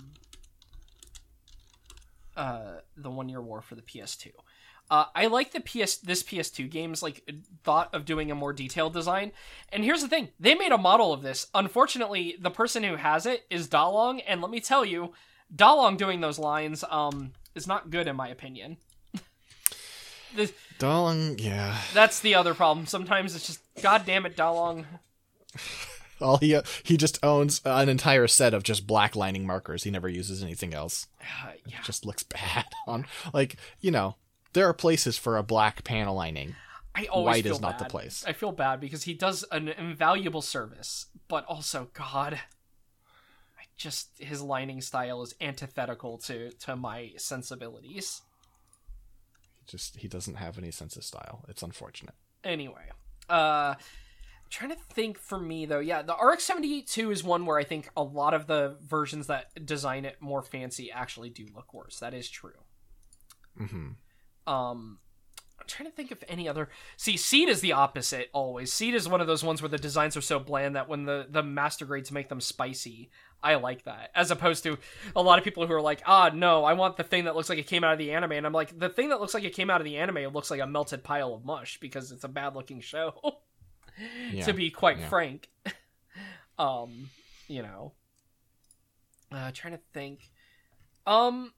Uh, the One Year War for the P S two. Uh, I like the P S, this P S two game's, like, thought of doing a more detailed design. And here's the thing. They made a model of this. Unfortunately, the person who has it is Dalong, and let me tell you, Dalong doing those lines, um, is not good in my opinion. the, Dalong, yeah. That's the other problem. Sometimes it's just, God damn it, Dalong. All he uh, he just owns an entire set of just black lining markers. He never uses anything else. Uh, yeah. It just looks bad on like you know there are places for a black panel lining. I always White feel is not the bad. place. I feel bad because he does an invaluable service, but also, God, I just his lining style is antithetical to to my sensibilities. Just he doesn't have any sense of style. It's unfortunate. Anyway, uh. I'm trying to think for me though. Yeah, the R X seventy-eight two is one where I think a lot of the versions that design it more fancy actually do look worse. That is true. Mm-hmm. Um, I'm trying to think of any other. See, Seed is the opposite always. Seed is one of those ones where the designs are so bland that when the the master grades make them spicy, I like that. As opposed to a lot of people who are like, ah, no, I want the thing that looks like it came out of the anime, and I'm like, the thing that looks like it came out of the anime looks like a melted pile of mush because it's a bad looking show. Yeah. To be quite Yeah. frank. um, you know. Uh trying to think. Um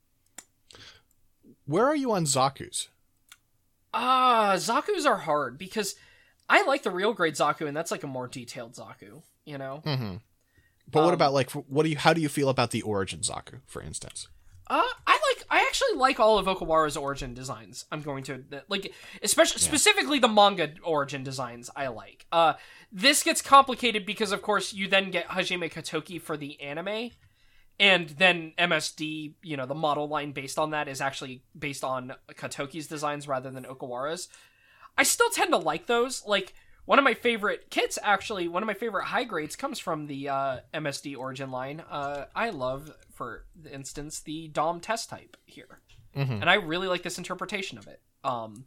Where are you on Zaku's? Ah, uh, Zaku's are hard because I like the real grade Zaku, and that's like a more detailed Zaku, you know? Mm-hmm. But Um, what about like what do you how do you feel about the origin Zaku, for instance? Uh, I like. I actually like all of Okawara's origin designs. I'm going to like, especially Yeah. specifically the manga origin designs. I like. Uh, this gets complicated because, of course, you then get Hajime Katoki for the anime, and then M S D. You know, the model line based on that is actually based on Katoki's designs rather than Okawara's. I still tend to like those. Like one of my favorite kits, actually, one of my favorite high grades comes from the uh, M S D origin line. Uh, I love, for instance, the Dom test type here. Mm-hmm. And I really like this interpretation of it. Um,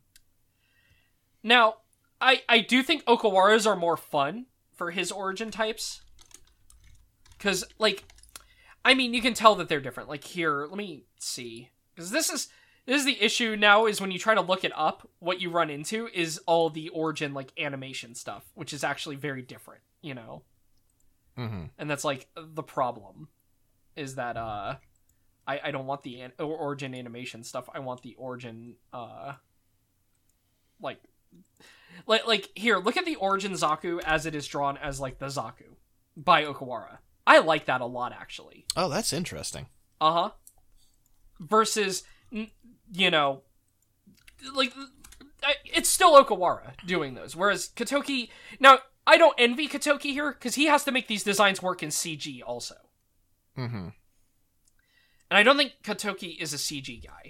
now, I, I do think Okawara's are more fun for his origin types. Because, like, I mean, you can tell that they're different. Like, here, let me see. Because this is... This is the issue now, is when you try to look it up, what you run into is all the origin, like, animation stuff, which is actually very different, you know? Mm-hmm. And that's, like, the problem, is that, uh, I, I don't want the an- origin animation stuff, I want the origin, uh, like, like, like, here, look at the origin Zaku as it is drawn as, like, the Zaku, by Okawara. I like that a lot, actually. Oh, that's interesting. Uh-huh. Versus... you know, like, it's still Okawara doing those, whereas Katoki, now, I don't envy Katoki here, because he has to make these designs work in C G also. Mm-hmm. And I don't think Katoki is a C G guy.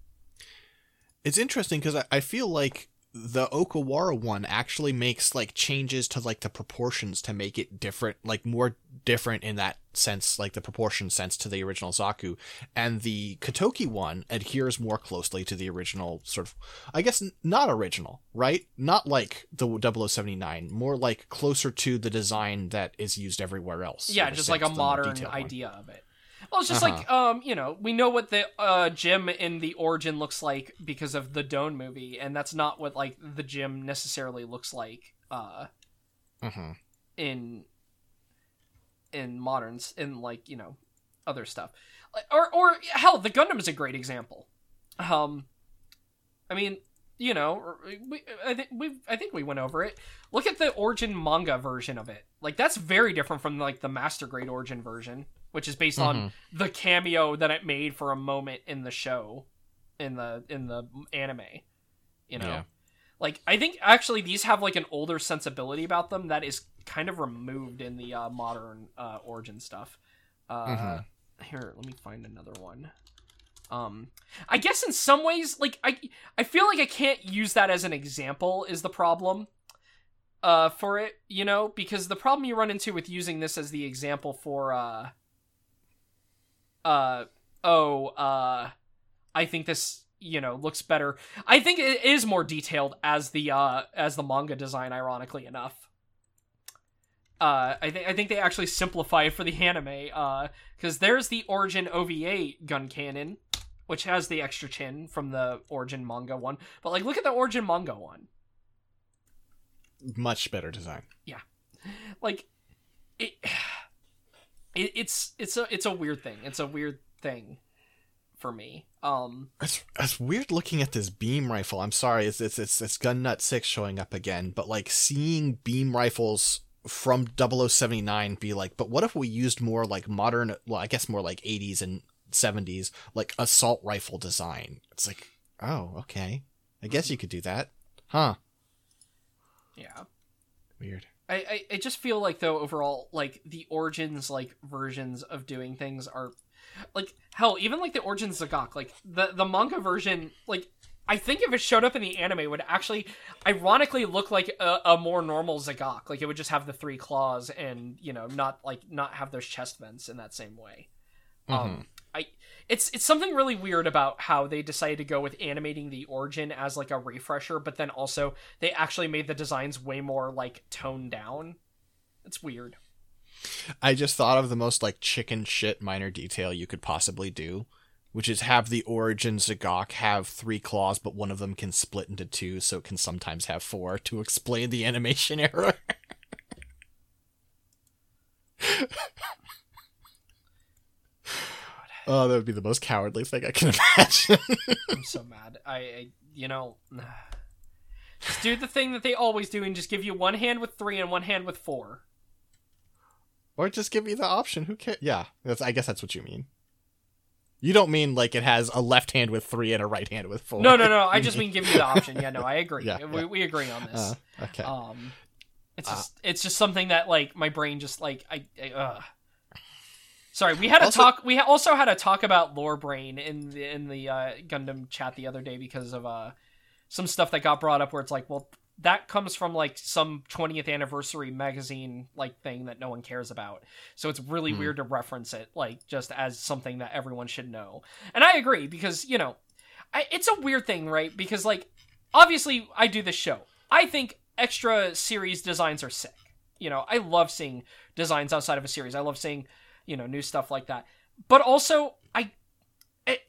It's interesting, because I, I feel like the Okawara one actually makes, like, changes to, like, the proportions to make it different, like, more different in that sense, like, the proportion sense to the original Zaku. And the Katoki one adheres more closely to the original, sort of, I guess, n- not original, right? Not like the double oh seventy-nine, more, like, closer to the design that is used everywhere else. Yeah, ever just like a since, the more modern detailed one. idea of it. Well, it's just Uh-huh. like, um, you know, we know what the uh, gym in the origin looks like because of the Dawn movie, and that's not what, like, the gym necessarily looks like, uh, Mm-hmm. in in moderns, in, like, you know, other stuff. Or, or hell, the Gundam is a great example. Um, I mean, you know, we, I think we I think we went over it. Look at the origin manga version of it. Like, that's very different from, like, the master grade origin version, which is based on Mhm. the cameo that it made for a moment in the show, in the in the anime. You know, Yeah. Like, I think actually these have like an older sensibility about them that is kind of removed in the uh, modern uh, Origin stuff. Uh, mm-hmm. Here, let me find another one. Um, I guess in some ways, like, I I feel like I can't use that as an example is the problem uh, for it, you know? Because the problem you run into with using this as the example for, uh, uh, oh, uh, I think this... you know, looks better. I think it is more detailed as the uh as the manga design, ironically enough. Uh I think I think they actually simplify it for the anime, uh because there's the Origin O V A gun cannon, which has the extra chin from the Origin manga one. But like look at the Origin manga one. Much better design. Yeah. Like it, it it's it's a it's a weird thing. It's a weird thing. For me, um, it's it's weird looking at this beam rifle. I'm sorry, it's it's it's, it's Gun Nut Six showing up again, but like seeing beam rifles from double oh seventy-nine be like, but what if we used more like modern, well, I guess more like eighties and seventies, like assault rifle design? It's like, oh, okay, I guess you could do that, huh? Yeah, weird. I, I I just feel like though overall, like the Origins like versions of doing things are. Like, hell, even, like, the Origin Zagok, like, the, the manga version, like, I think if it showed up in the anime, it would actually, ironically, look like a, a more normal Zagok. Like, it would just have the three claws and, you know, not, like, not have those chest vents in that same way. Mm-hmm. Um, I, it's, it's something really weird about how they decided to go with animating the Origin as, like, a refresher, but then also, they actually made the designs way more, like, toned down. It's weird. I just thought of the most like chicken shit minor detail you could possibly do, which is have the Origin Zagok have three claws, but one of them can split into two, so it can sometimes have four to explain the animation error. Oh, that would be the most cowardly thing I can imagine. I'm so mad. I, I you know, just do the thing that they always do and just give you one hand with three and one hand with four. Or just give me the option. Who cares? Yeah, that's, I guess that's what you mean. You don't mean like it has a left hand with three and a right hand with four. No, no, no. I just mean give you the option. Yeah, no, I agree. yeah, we, yeah. we agree on this. Uh, okay. Um, it's just uh, it's just something that like my brain just like I. I uh. Sorry, we had a also, talk. We ha- also had a talk about Lore Brain in the in the uh, Gundam chat the other day because of uh some stuff that got brought up where it's like, well. That comes from, like, some twentieth anniversary magazine, like, thing that no one cares about. So it's really mm. weird to reference it, like, just as something that everyone should know. And I agree, because, you know, I, it's a weird thing, right? Because, like, obviously, I do this show. I think extra series designs are sick. You know, I love seeing designs outside of a series. I love seeing, you know, new stuff like that. But also, I... It,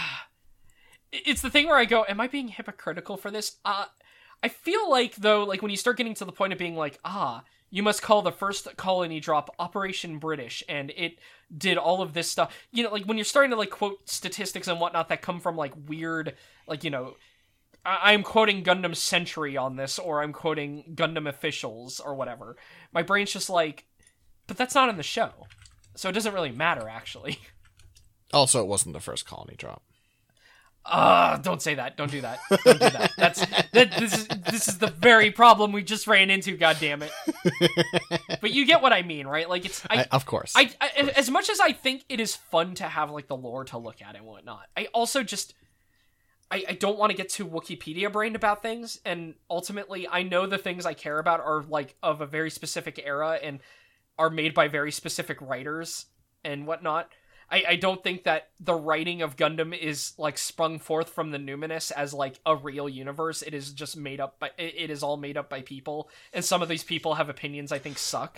it's the thing where I go, am I being hypocritical for this? Uh... I feel like, though, like, when you start getting to the point of being like, ah, you must call the first colony drop Operation British, and it did all of this stuff. You know, like, when you're starting to, like, quote statistics and whatnot that come from, like, weird, like, you know, I- I'm quoting Gundam Century on this, or I'm quoting Gundam Officials, or whatever. My brain's just like, but that's not in the show. So it doesn't really matter, actually. Also, it wasn't the first colony drop. Ah, uh, don't say that. Don't do that. Don't do that. That's that. This is this is the very problem we just ran into. God damn it! But you get what I mean, right? Like it's. I, I, of course. I, I as much as I think it is fun to have like the lore to look at and whatnot, I also just. I, I don't want to get too Wikipedia brained about things, and ultimately, I know the things I care about are like of a very specific era and are made by very specific writers and whatnot. I, I don't think that the writing of Gundam is, like, sprung forth from the Numinous as, like, a real universe. It is just made up by... It, it is all made up by people. And some of these people have opinions I think suck.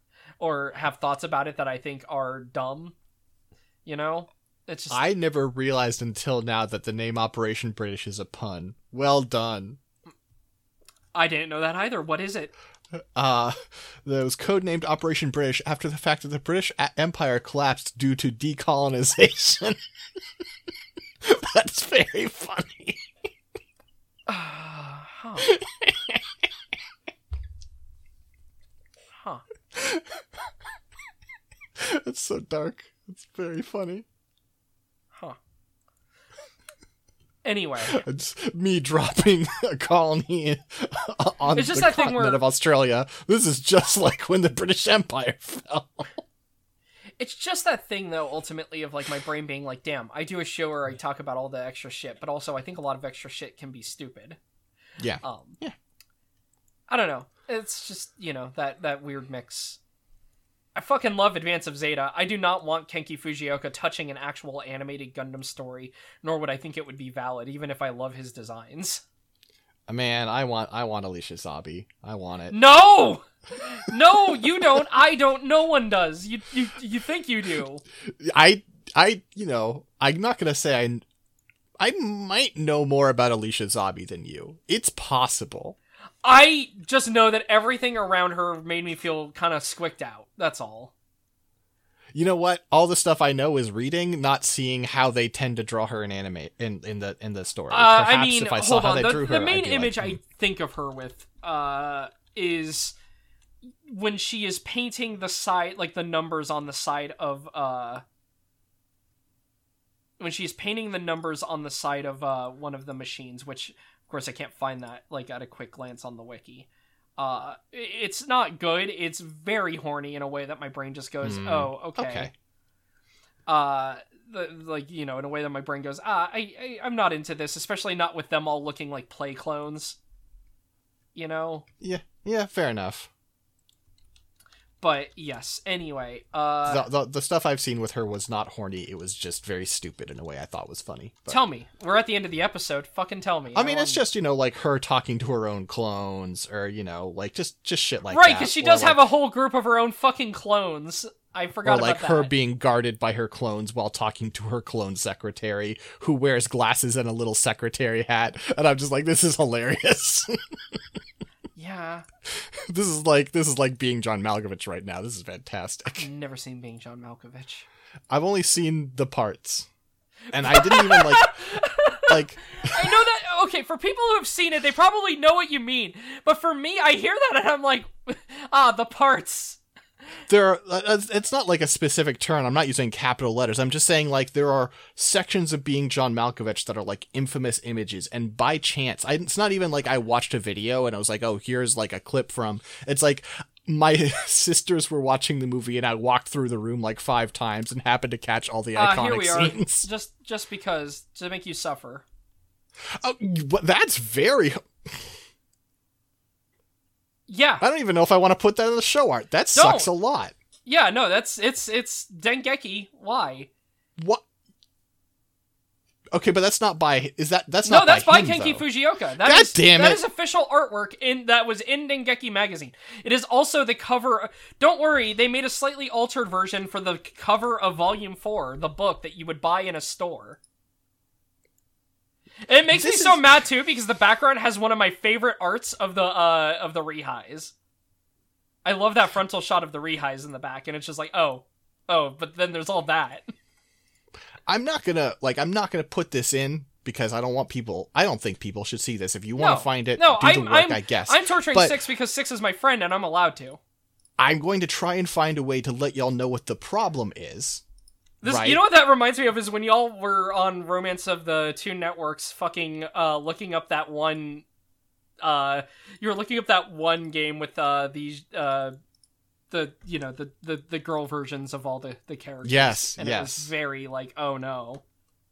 Or have thoughts about it that I think are dumb. You know? It's just... I never realized until now that the name Operation British is a pun. Well done. I didn't know that either. What is it? Uh, that was codenamed Operation British after the fact that the British Empire collapsed due to decolonization. That's very funny. Uh, huh. huh. It's so dark. It's very funny. Huh. Anyway, it's me dropping a colony on it's just the that thing continent where of Australia. This is just like when the British Empire fell. it's just that thing though, ultimately, of like my brain being like, damn, I do a show where I talk about all the extra shit, but also I think a lot of extra shit can be stupid. Yeah. Um, yeah. I don't know. It's just, you know, that, that weird mix. I fucking love Advance of Zeta. I do not want Kenki Fujioka touching an actual animated Gundam story, nor would I think it would be valid, even if I love his designs. Man, I want I want Alicia Sabi. I want it. No! No, you don't. I don't. No one does. You you you think you do. I I you know, I'm not gonna say I I might know more about Alicia Sabi than you. It's possible. I just know that everything around her made me feel kind of squicked out. That's all. You know what? All the stuff I know is reading, not seeing how they tend to draw her in anime in, in the in the story. Uh, Perhaps I mean, if I saw hold how on. they The, drew her, the main I'd be image like, I hmm. think of her with uh, is when she is painting the side, like the numbers on the side of uh, when she's painting the numbers on the side of uh, one of the machines, which of course I can't find that like at a quick glance on the wiki. Uh, it's not good. It's very horny in a way that my brain just goes, Mm, oh, okay. okay. Uh, the, like, you know, in a way that my brain goes, ah, I, I, I'm not into this, especially not with them all looking like play clones. You know? Yeah, yeah, fair enough. But, yes, anyway, uh... The, the, the stuff I've seen with her was not horny, it was just very stupid in a way I thought was funny. But... Tell me. We're at the end of the episode. Fucking tell me. I mean, I it's just, you know, like her talking to her own clones, or, you know, like, just, just shit like right, that. Right, because she or does like, have a whole group of her own fucking clones. I forgot or like about her that. being guarded by her clones while talking to her clone secretary, who wears glasses and a little secretary hat. And I'm just like, this is hilarious. Yeah. This is like this is like being John Malkovich right now. This is fantastic. I've never seen Being John Malkovich. I've only seen the parts, and I didn't even like like. I know that. Okay, for people who have seen it, they probably know what you mean. But for me, I hear that and I'm like, ah, the parts. There are, uh, it's not like a specific term. I'm not using capital letters. I'm just saying like there are sections of Being John Malkovich that are like infamous images. And by chance, I, it's not even like I watched a video and I was like, oh, here's like a clip from. It's like my sisters were watching the movie and I walked through the room like five times and happened to catch all the iconic uh, here we are. scenes. Just, just because to make you suffer. Oh, but that's very. Yeah. I don't even know if I want to put that in the show art. That sucks Don't. a lot. Yeah, no, that's it's it's Dengeki. Why? What? Okay, but that's not by. Is that that's No, not that's by, by him, Kenki though. Fujioka. That God is, damn That it. is official artwork in that was in Dengeki magazine. It is also the cover. Don't worry, they made a slightly altered version for the cover of Volume Four, the book that you would buy in a store. It makes This me so is- mad too because the background has one of my favorite arts of the uh of the Rehighs. I love that frontal shot of the Rehighs in the back, and it's just like, oh, oh, but then there's all that. I'm not gonna like. I'm not gonna put this in because I don't want people. I don't think people should see this. If you want No, to find it, no, do I'm, the work. I'm, I guess. I'm torturing But Six because Six is my friend, and I'm allowed to. I'm going to try and find a way to let y'all know what the problem is. This, right? You know what that reminds me of is when y'all were on Romance of the Two Networks, fucking uh, looking up that one. Uh, you were looking up that one game with uh these uh, the you know the, the the girl versions of all the the characters. Yes, and yes. it was very like, oh no.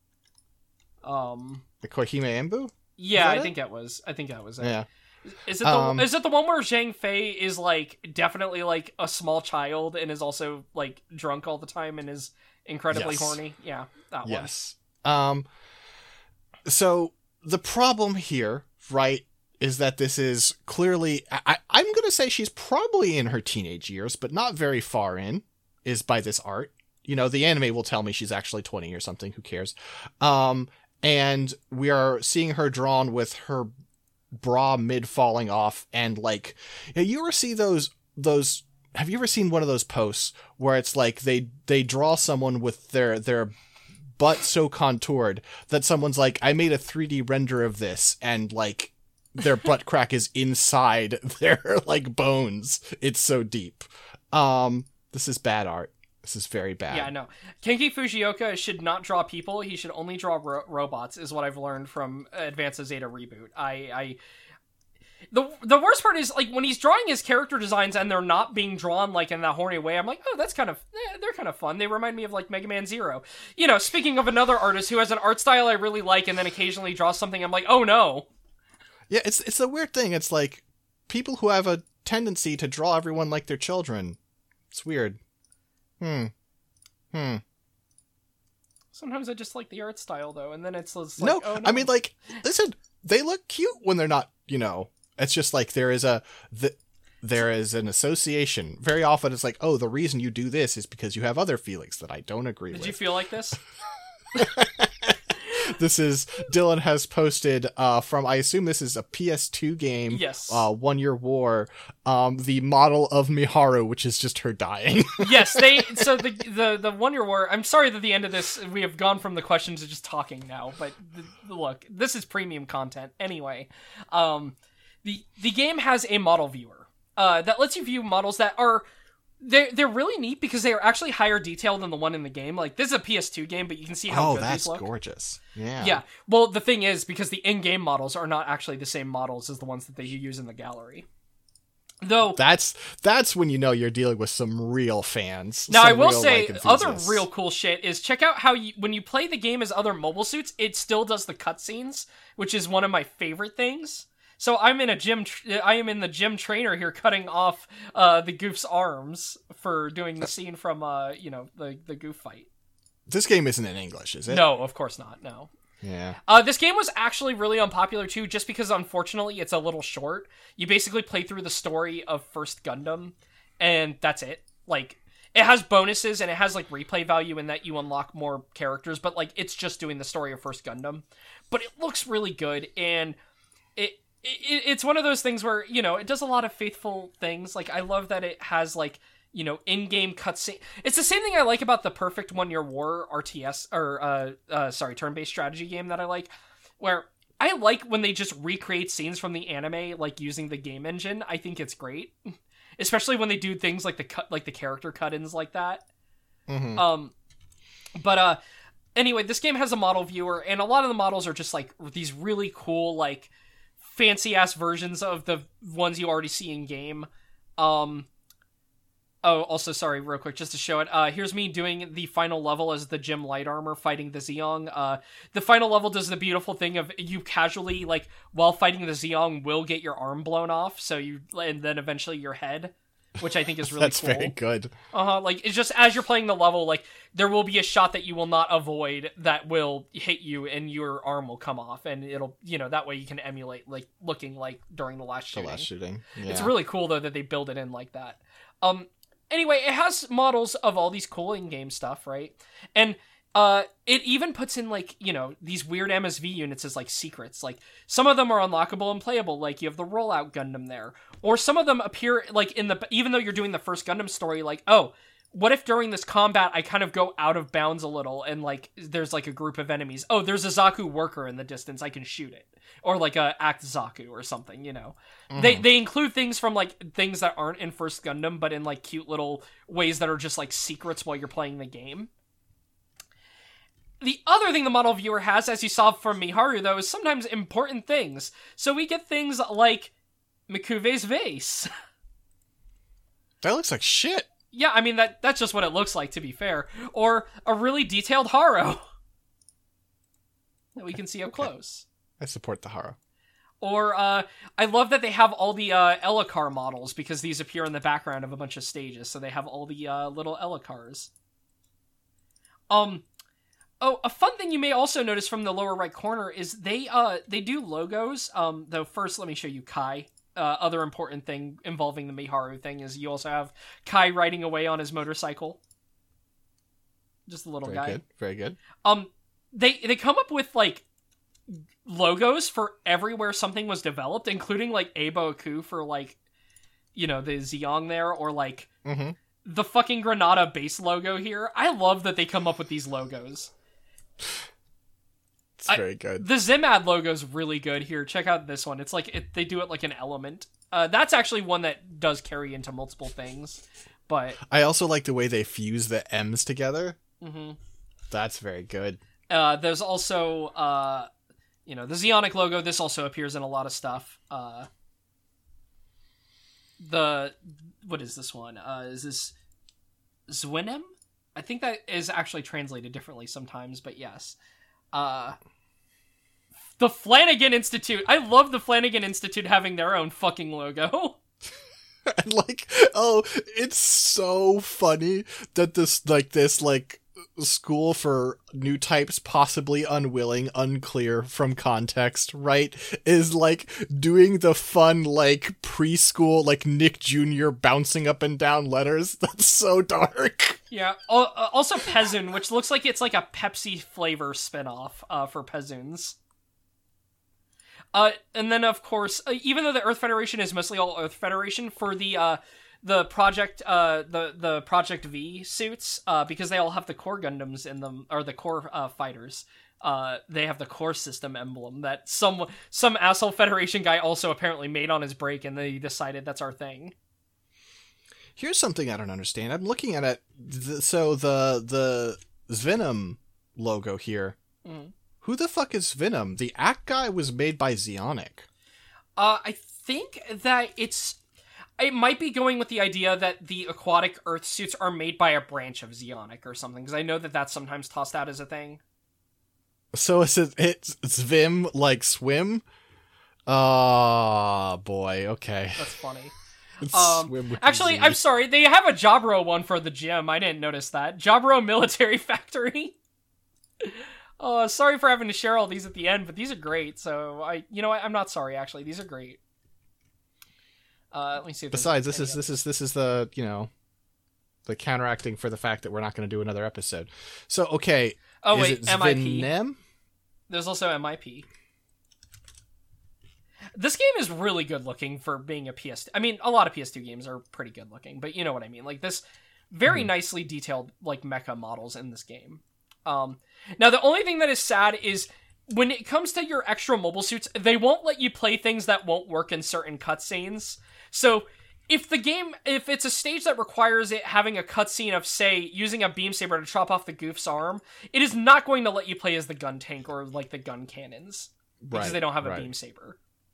Um. The Kohime Embu? Yeah, that I it? think that was. I think that was it. Yeah. Is it the Um, is it the one where Zhang Fei is like definitely like a small child and is also like drunk all the time and is incredibly Yes. horny? Yeah, that one. Yes. Um. So the problem here, right, is that this is clearly. I, I, I'm going to say she's probably in her teenage years, but not very far in. Is by this art. You know, the anime will tell me she's actually twenty or something. Who cares? Um. And we are seeing her drawn with her bra mid falling off, and like, you know, you ever see those those? Have you ever seen one of those posts where it's like they they draw someone with their their butt so contoured that someone's like, I made a three D render of this, and like their butt crack is inside their like bones. It's so deep. Um, this is bad art. This is very bad. Yeah, no. Kenki Fujioka should not draw people. He should only draw ro- robots, is what I've learned from Advance of Zeta Reboot. I, I, the the worst part is, like, when he's drawing his character designs and they're not being drawn, like, in that horny way, I'm like, oh, that's kind of, eh, they're kind of fun. They remind me of, like, Mega Man Zero. You know, speaking of another artist who has an art style I really like and then occasionally draws something, I'm like, oh, no. Yeah, it's it's a weird thing. It's like, people who have a tendency to draw everyone like their children. It's weird. Hmm. Hmm. Sometimes I just like the art style, though, and then it's just like, no, oh, no. I mean, like, listen, they look cute when they're not, you know, it's just like there is a, the, there is an association. Very often it's like, oh, the reason you do this is because you have other feelings that I don't agree Did with. you feel like this? This is, Dylan has posted uh, from, I assume this is a P S two game. Yes. Uh, One Year War, um, the model of Miharu, which is just her dying. Yes, they, so the, the, the One Year War, I'm sorry that the end of this, we have gone from the questions to just talking now, but the, look, this is premium content. Anyway, um, the, the game has a model viewer, uh, that lets you view models that are, They're, they're really neat because they are actually higher detail than the one in the game. Like, this is a P S two game, but you can see how oh, good that's these look. gorgeous. Yeah. Yeah. Well, the thing is, because the in-game models are not actually the same models as the ones that they use in the gallery. Though... That's that's when you know you're dealing with some real fans. Now, I some will real, say, like, other enthusiasts. real cool shit is check out how you, when you play the game as other mobile suits, it still does the cutscenes, which is one of my favorite things. So I'm in a gym. Tr- I am in the gym trainer here, cutting off uh, the Goof's arms for doing the scene from, uh, you know, the the Goof fight. This game isn't in English, is it? No, of course not. No. Yeah. Uh, this game was actually really unpopular too, just because unfortunately it's a little short. You basically play through the story of First Gundam, and that's it. Like, it has bonuses and it has like replay value in that you unlock more characters, but like it's just doing the story of First Gundam. But it looks really good, and it. It, it's one of those things where, you know, it does a lot of faithful things. Like, I love that it has, like, you know, in-game cutscene. It's the same thing I like about the Perfect One Year War R T S, or, uh, uh, sorry, turn-based strategy game that I like, where I like when they just recreate scenes from the anime, like, using the game engine. I think it's great. Especially when they do things like the cut, like the character cut-ins like that. Mm-hmm. Um, but, uh, anyway, this game has a model viewer, and a lot of the models are just, like, these really cool, like, fancy-ass versions of the ones you already see in game. Um, oh, also, sorry, real quick, just to show it. Uh, here's me doing the final level as the Gym Light Armor fighting the Zeong. Uh, the final level does the beautiful thing of you casually, like, while fighting the Zeong, will get your arm blown off, so you, and then eventually your head, which I think is really That's cool. very good. Uh-huh, like, it's just, as you're playing the level, like, there will be a shot that you will not avoid that will hit you, and your arm will come off, and it'll, you know, that way you can emulate, like, looking like during the last shooting. The last shooting. Yeah. It's really cool, though, that they build it in like that. Um, anyway, it has models of all these cool in-game stuff, right? And, uh, it even puts in, like, you know, these weird M S V units as, like, secrets. Like, some of them are unlockable and playable, like, you have the Rollout Gundam there. Or some of them appear, like, in the, even though you're doing the First Gundam story, like, oh, what if during this combat I kind of go out of bounds a little and, like, there's, like, a group of enemies. Oh, there's a Zaku worker in the distance, I can shoot it. Or, like, a Act Zaku or something, you know. Mm-hmm. They they include things from, like, things that aren't in First Gundam, but in, like, cute little ways that are just, like, secrets while you're playing the game. The other thing the model viewer has, as you saw from Miharu, though, is sometimes important things. So we get things like Mikuve's vase. That looks like shit. Yeah, I mean, that that's just what it looks like, to be fair. Or a really detailed Haro that we can see up close. I support the Haro. Or, uh, I love that they have all the, uh, Elakar models, because these appear in the background of a bunch of stages, so they have all the, uh, little Elakars. Um... Oh, a fun thing you may also notice from the lower right corner is they uh they do logos. Um, though first let me show you Kai. Uh, other important thing involving the Miharu thing is you also have Kai riding away on his motorcycle. Just a little Very guy. good. Very good. Um, they they come up with like logos for everywhere something was developed, including like Abo Aku for like, you know, the Zeong there, or like mm-hmm. the fucking Granada base logo here. I love that they come up with these logos. It's very good. The Zimad logo is really good here. Check out this one. It's like, it, they do it like an element. Uh, that's actually one that does carry into multiple things. But I also like the way they fuse the M's together. mm-hmm. That's very good. Uh, there's also, uh, you know, the Zeonic logo. This also appears in a lot of stuff. Uh, the, what is this one? Uh, is this Zwinem? I think that is actually translated differently sometimes, but yes. Uh, the Flanagan Institute. I love the Flanagan Institute having their own fucking logo. And like, oh, it's so funny that this, like, this, like, school for new types, possibly unwilling, unclear from context, right, is like doing the fun, like, preschool, like, Nick Junior bouncing up and down letters. That's so dark. Yeah. Also Pezun, which looks like it's like a Pepsi flavor spinoff uh, for Pezuns. Uh, and then, of course, uh, even though the Earth Federation is mostly all Earth Federation, for the uh, the project uh, the the Project V suits, uh, because they all have the core Gundams in them, or the core uh, fighters, uh, they have the core system emblem that some some asshole Federation guy also apparently made on his break, and they decided that's our thing. Here's something I don't understand. I'm looking at it. So the the Venom logo here. Mm-hmm. Who the fuck is Venom? The Act guy was made by Zeonic. Uh, I think that it's... It might be going with the idea that the aquatic Earth suits are made by a branch of Zeonic or something, because I know that that's sometimes tossed out as a thing. So is it, it's, it's Vim, like swim? Oh, boy, okay. That's funny. Um, actually, Z. I'm sorry, they have a Jabro one for the gym. I didn't notice that. Jabro Military Factory. Oh, sorry for having to share all these at the end, but these are great. So I, you know, what? I'm not sorry. Actually, these are great. Uh, let me see. If Besides, this is this is this is the you know, the counteracting for the fact that we're not going to do another episode. So okay. Oh is wait, it M I P. Zvinem? There's also M I P. This game is really good looking for being a P S two. I mean, a lot of P S two games are pretty good looking, but you know what I mean. Like this, very mm-hmm. nicely detailed like mecha models in this game. Um, now the only thing that is sad is when it comes to your extra mobile suits, they won't let you play things that won't work in certain cutscenes. So if the game, if it's a stage that requires it having a cutscene of, say, using a beam saber to chop off the goof's arm, it is not going to let you play as the gun tank or like the gun cannons because right, they don't have a right. beam saber.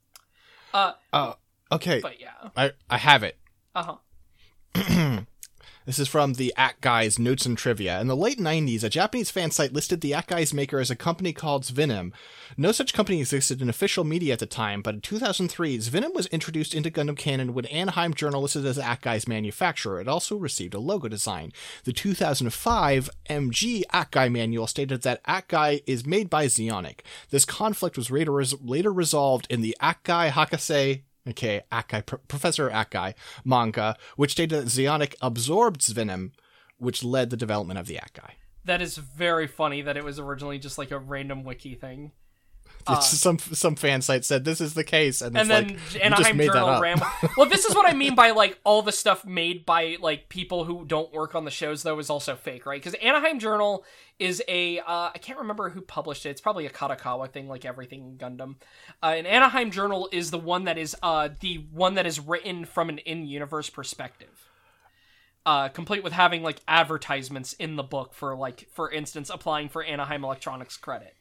Uh, uh okay. But yeah, I I have it. Uh huh. This is from the Act Guy's Notes and Trivia. In the late nineties, a Japanese fan site listed the Act Guy's maker as a company called Zvinem. No such company existed in official media at the time, but in two thousand three, Zvinem was introduced into Gundam canon when Anaheim Journal listed as Act Guy's manufacturer. It also received a logo design. The two thousand five M G Act Guy manual stated that Act Guy is made by Zeonic. This conflict was later, res- later resolved in the Act Guy Hakase Okay, Akai, P- Professor Akai manga, which stated that Zeonic absorbed Zvinem, which led the development of the Akai. That is very funny that it was originally just like a random wiki thing. Uh, some some fan site said this is the case, and, and it's then like, Anaheim you just Journal made that up. ran. Well, this is what I mean by like all the stuff made by like people who don't work on the shows though is also fake, right? Because Anaheim Journal is a uh, I can't remember who published it. It's probably a Kadokawa thing, like everything Gundam. Uh, and Anaheim Journal is the one that is uh, the one that is written from an in-universe perspective. Uh, complete with having like advertisements in the book for like, for instance, applying for Anaheim Electronics credit.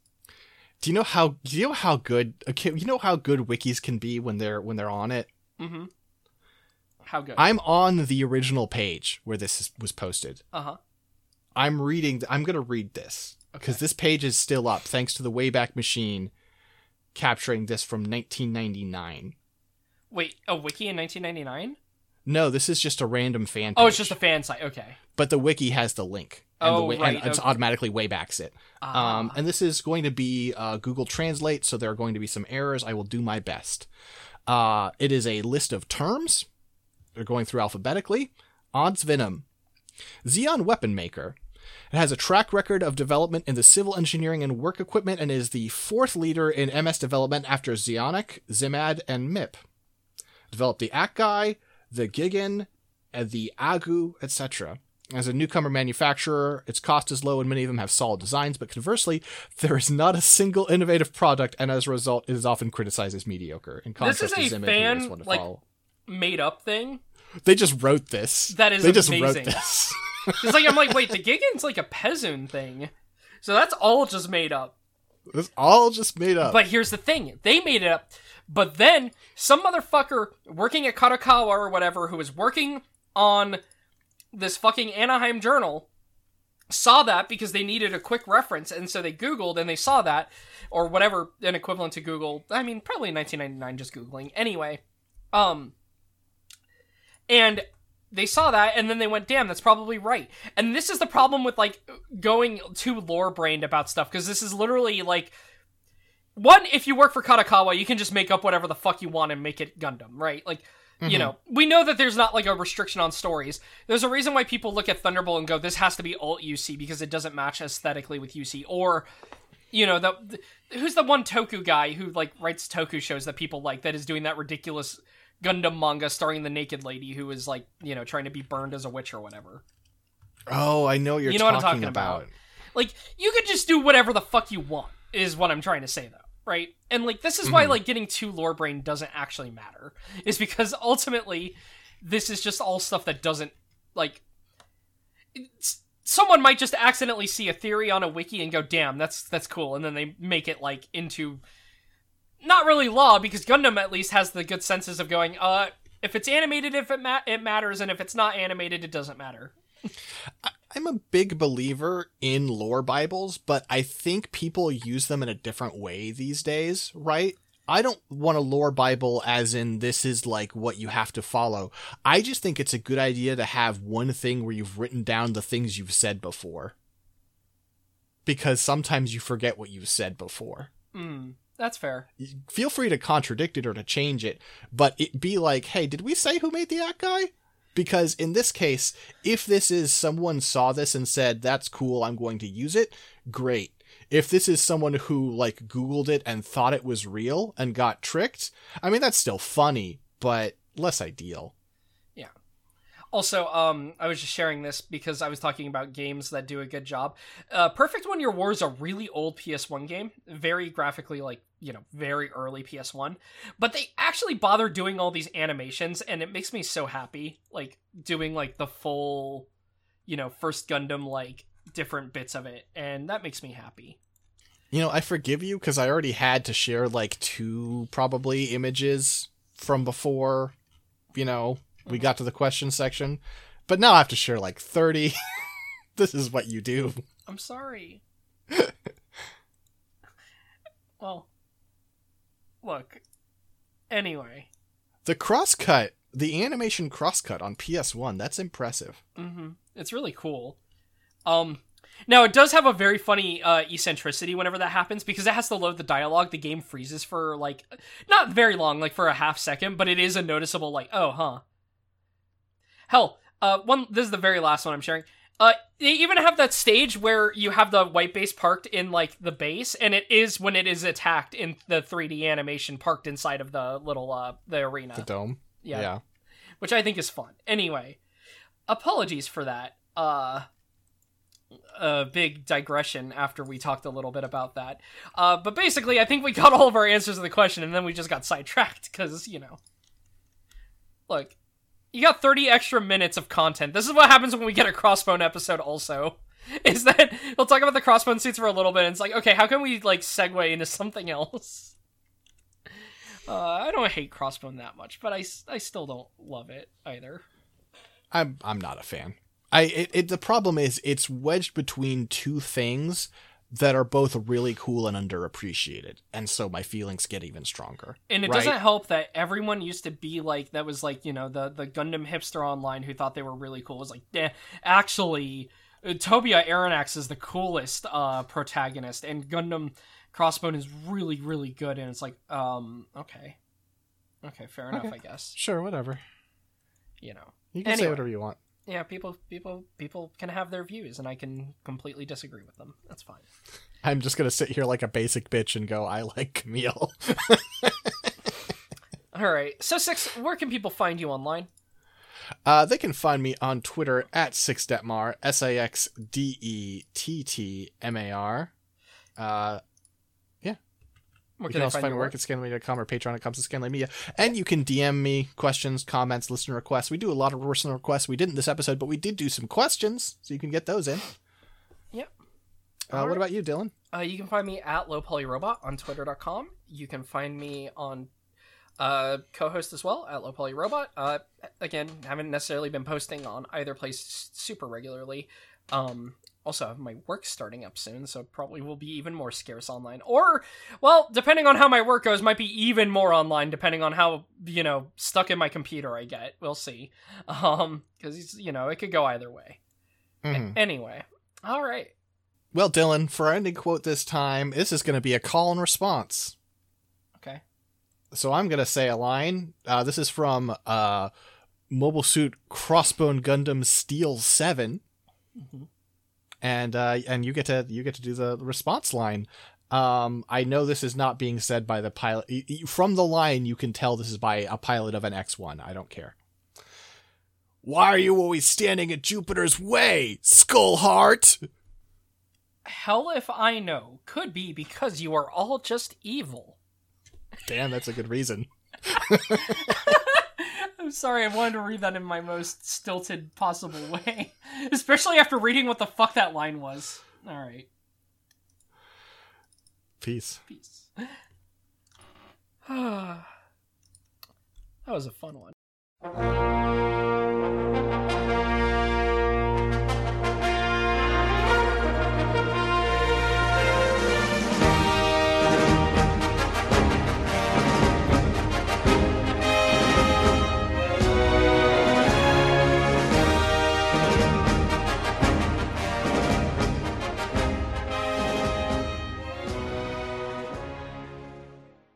Do you know how? Do you know how good? Okay, you know how good wikis can be when they're when they're on it. Mm-hmm. How good? I'm on the original page where this is, was posted. Uh huh. I'm reading. I'm gonna read this because okay. this page is still up thanks to the Wayback Machine capturing this from nineteen ninety-nine. Wait, a wiki in nineteen ninety-nine? No, this is just a random fan page. Oh, it's just a fan site. Okay. But the wiki has the link. And oh, the way, right. And it's okay. automatically waybacks it. Ah. Um, and this is going to be uh, Google Translate, so there are going to be some errors. I will do my best. Uh, it is a list of terms. They're going through alphabetically. Odds Venom. Zeon Weapon Maker. It has a track record of development in the civil engineering and work equipment and is the fourth leader in M S development after Zeonic, Zimad, and M I P. Developed the Act Guy, the Gigan, and the Agu, et cetera. As a newcomer manufacturer, its cost is low and many of them have solid designs, but conversely, there is not a single innovative product, and as a result, it is often criticized as mediocre. In contrast this is to a Zimad, fan, one to like, follow. made-up thing? They just wrote this. That is they just amazing. wrote this. It's like, I'm like, wait, the Gigan's like a Pezun thing. So that's all just made up. It's all just made up. But here's the thing. They made it up. But then some motherfucker working at Kadokawa or whatever who was working on this fucking Anaheim Journal saw that because they needed a quick reference. And so they Googled and they saw that, or whatever, an equivalent to Google. I mean, probably in nineteen ninety-nine, just Googling. Anyway. Um, and they saw that, and then they went, damn, that's probably right. And this is the problem with, like, going too lore-brained about stuff, because this is literally, like, one, if you work for Kadokawa, you can just make up whatever the fuck you want and make it Gundam, right? Like, mm-hmm. you know, we know that there's not, like, a restriction on stories. There's a reason why people look at Thunderbolt and go, this has to be alt U C, because it doesn't match aesthetically with U C. Or, you know, the, the who's the one Toku guy who, like, writes Toku shows that people like, that is doing that ridiculous Gundam manga starring the naked lady who is, like, you know, trying to be burned as a witch or whatever. Oh, I know what you're you know talking, what I'm talking about. about. Like, you could just do whatever the fuck you want, is what I'm trying to say, though, right? And, like, this is mm-hmm. why, like, getting too lore brain doesn't actually matter. Is because, ultimately, this is just all stuff that doesn't, like... It's, someone might just accidentally see a theory on a wiki and go, damn, that's that's cool, and then they make it, like, into... Not really law, because Gundam at least has the good senses of going, uh, if it's animated, if it ma- it matters, and if it's not animated, it doesn't matter. I'm a big believer in lore Bibles, but I think people use them in a different way these days, right? I don't want a lore Bible as in this is like what you have to follow. I just think it's a good idea to have one thing where you've written down the things you've said before. Because sometimes you forget what you've said before. Hmm. That's fair. Feel free to contradict it or to change it, but it be like, hey, did we say who made the Act guy? Because in this case, if this is someone saw this and said, that's cool, I'm going to use it, great. If this is someone who, like, Googled it and thought it was real and got tricked, I mean, that's still funny, but less ideal. Yeah. Also, um, I was just sharing this because I was talking about games that do a good job. Uh, Perfect One Year War is a really old P S one game. Very graphically, like, you know, very early P S one. But they actually bother doing all these animations, and it makes me so happy. Like, doing, like, the full, you know, first Gundam, like, different bits of it. And that makes me happy. You know, I forgive you because I already had to share, like, two, probably, images from before, you know... we got to the question section, but now I have to share like thirty. This is what you do. I'm sorry. Well, look. Anyway. The crosscut, the animation crosscut on P S one, that's impressive. Mm-hmm. It's really cool. Um, now, it does have a very funny uh, eccentricity whenever that happens, because it has to load the dialogue. The game freezes for, like, not very long, like for a half second, but it is a noticeable, like, oh, huh. Hell, uh, one. This is the very last one I'm sharing. Uh, they even have that stage where you have the white base parked in, like, the base, and it is when it is attacked in the three D animation parked inside of the little, uh, the arena. The dome? Yeah. yeah. Which I think is fun. Anyway, apologies for that. Uh, a big digression after we talked a little bit about that. Uh, but basically, I think we got all of our answers to the question, and then we just got sidetracked, because, you know. Look. You got thirty extra minutes of content. This is what happens when we get a Crossbone episode also. Is that we'll talk about the Crossbone suits for a little bit, and it's like, okay, how can we, like, segue into something else? Uh, I don't hate Crossbone that much, but I, I still don't love it either. I'm I'm not a fan. I it, it the problem is it's wedged between two things that are both really cool and underappreciated, and so my feelings get even stronger. And it right? doesn't help that everyone used to be like, that was like, you know, the, the Gundam hipster online who thought they were really cool was like, eh, actually, Tobia Aronnax is the coolest uh, protagonist, and Gundam Crossbone is really, really good, and it's like, um, okay. Okay, fair enough, okay. I guess. Sure, whatever. You know. You can anyway. say whatever you want. Yeah, people people people can have their views, and I can completely disagree with them. That's fine. I'm just gonna sit here like a basic bitch and go, I like Camille. Alright, so Six, where can people find you online? Uh, they can find me on Twitter at Sixdetmar, S A X D E T T M A R. Uh, yeah. Where You can can I also find find your my work work? at scanline dot com or Patreon dot com slash scanline media. And you can D M me questions, comments, listener requests. We do a lot of listener requests. We didn't this episode, but we did do some questions, so you can get those in. Yep. Uh, All what right. about you, Dylan? Uh, you can find me at lowpolyrobot on twitter dot com. You can find me on uh, co-host as well at lowpolyrobot. Uh, again, haven't necessarily been posting on either place super regularly. Um, also, I have my work starting up soon, so probably will be even more scarce online. Or, well, depending on how my work goes, might be even more online, depending on how, you know, stuck in my computer I get. We'll see. Um, because, you know, it could go either way. Mm-hmm. A- anyway, all right. Well, Dylan, for our ending quote this time, this is going to be a call and response. Okay. So I'm going to say a line. Uh, this is from uh, Mobile Suit Crossbone Gundam Steel seven. Mm-hmm. And uh, and you get to you get to do the response line. Um, I know this is not being said by the pilot. Y- y- From the line, you can tell this is by a pilot of an X one. I don't care. Why are you always standing in Jupiter's way, Skullheart? Hell if I know. Could be because you are all just evil. Damn, that's a good reason. I'm sorry, I wanted to read that in my most stilted possible way. Especially after reading what the fuck that line was. Alright. Peace. Peace. That was a fun one.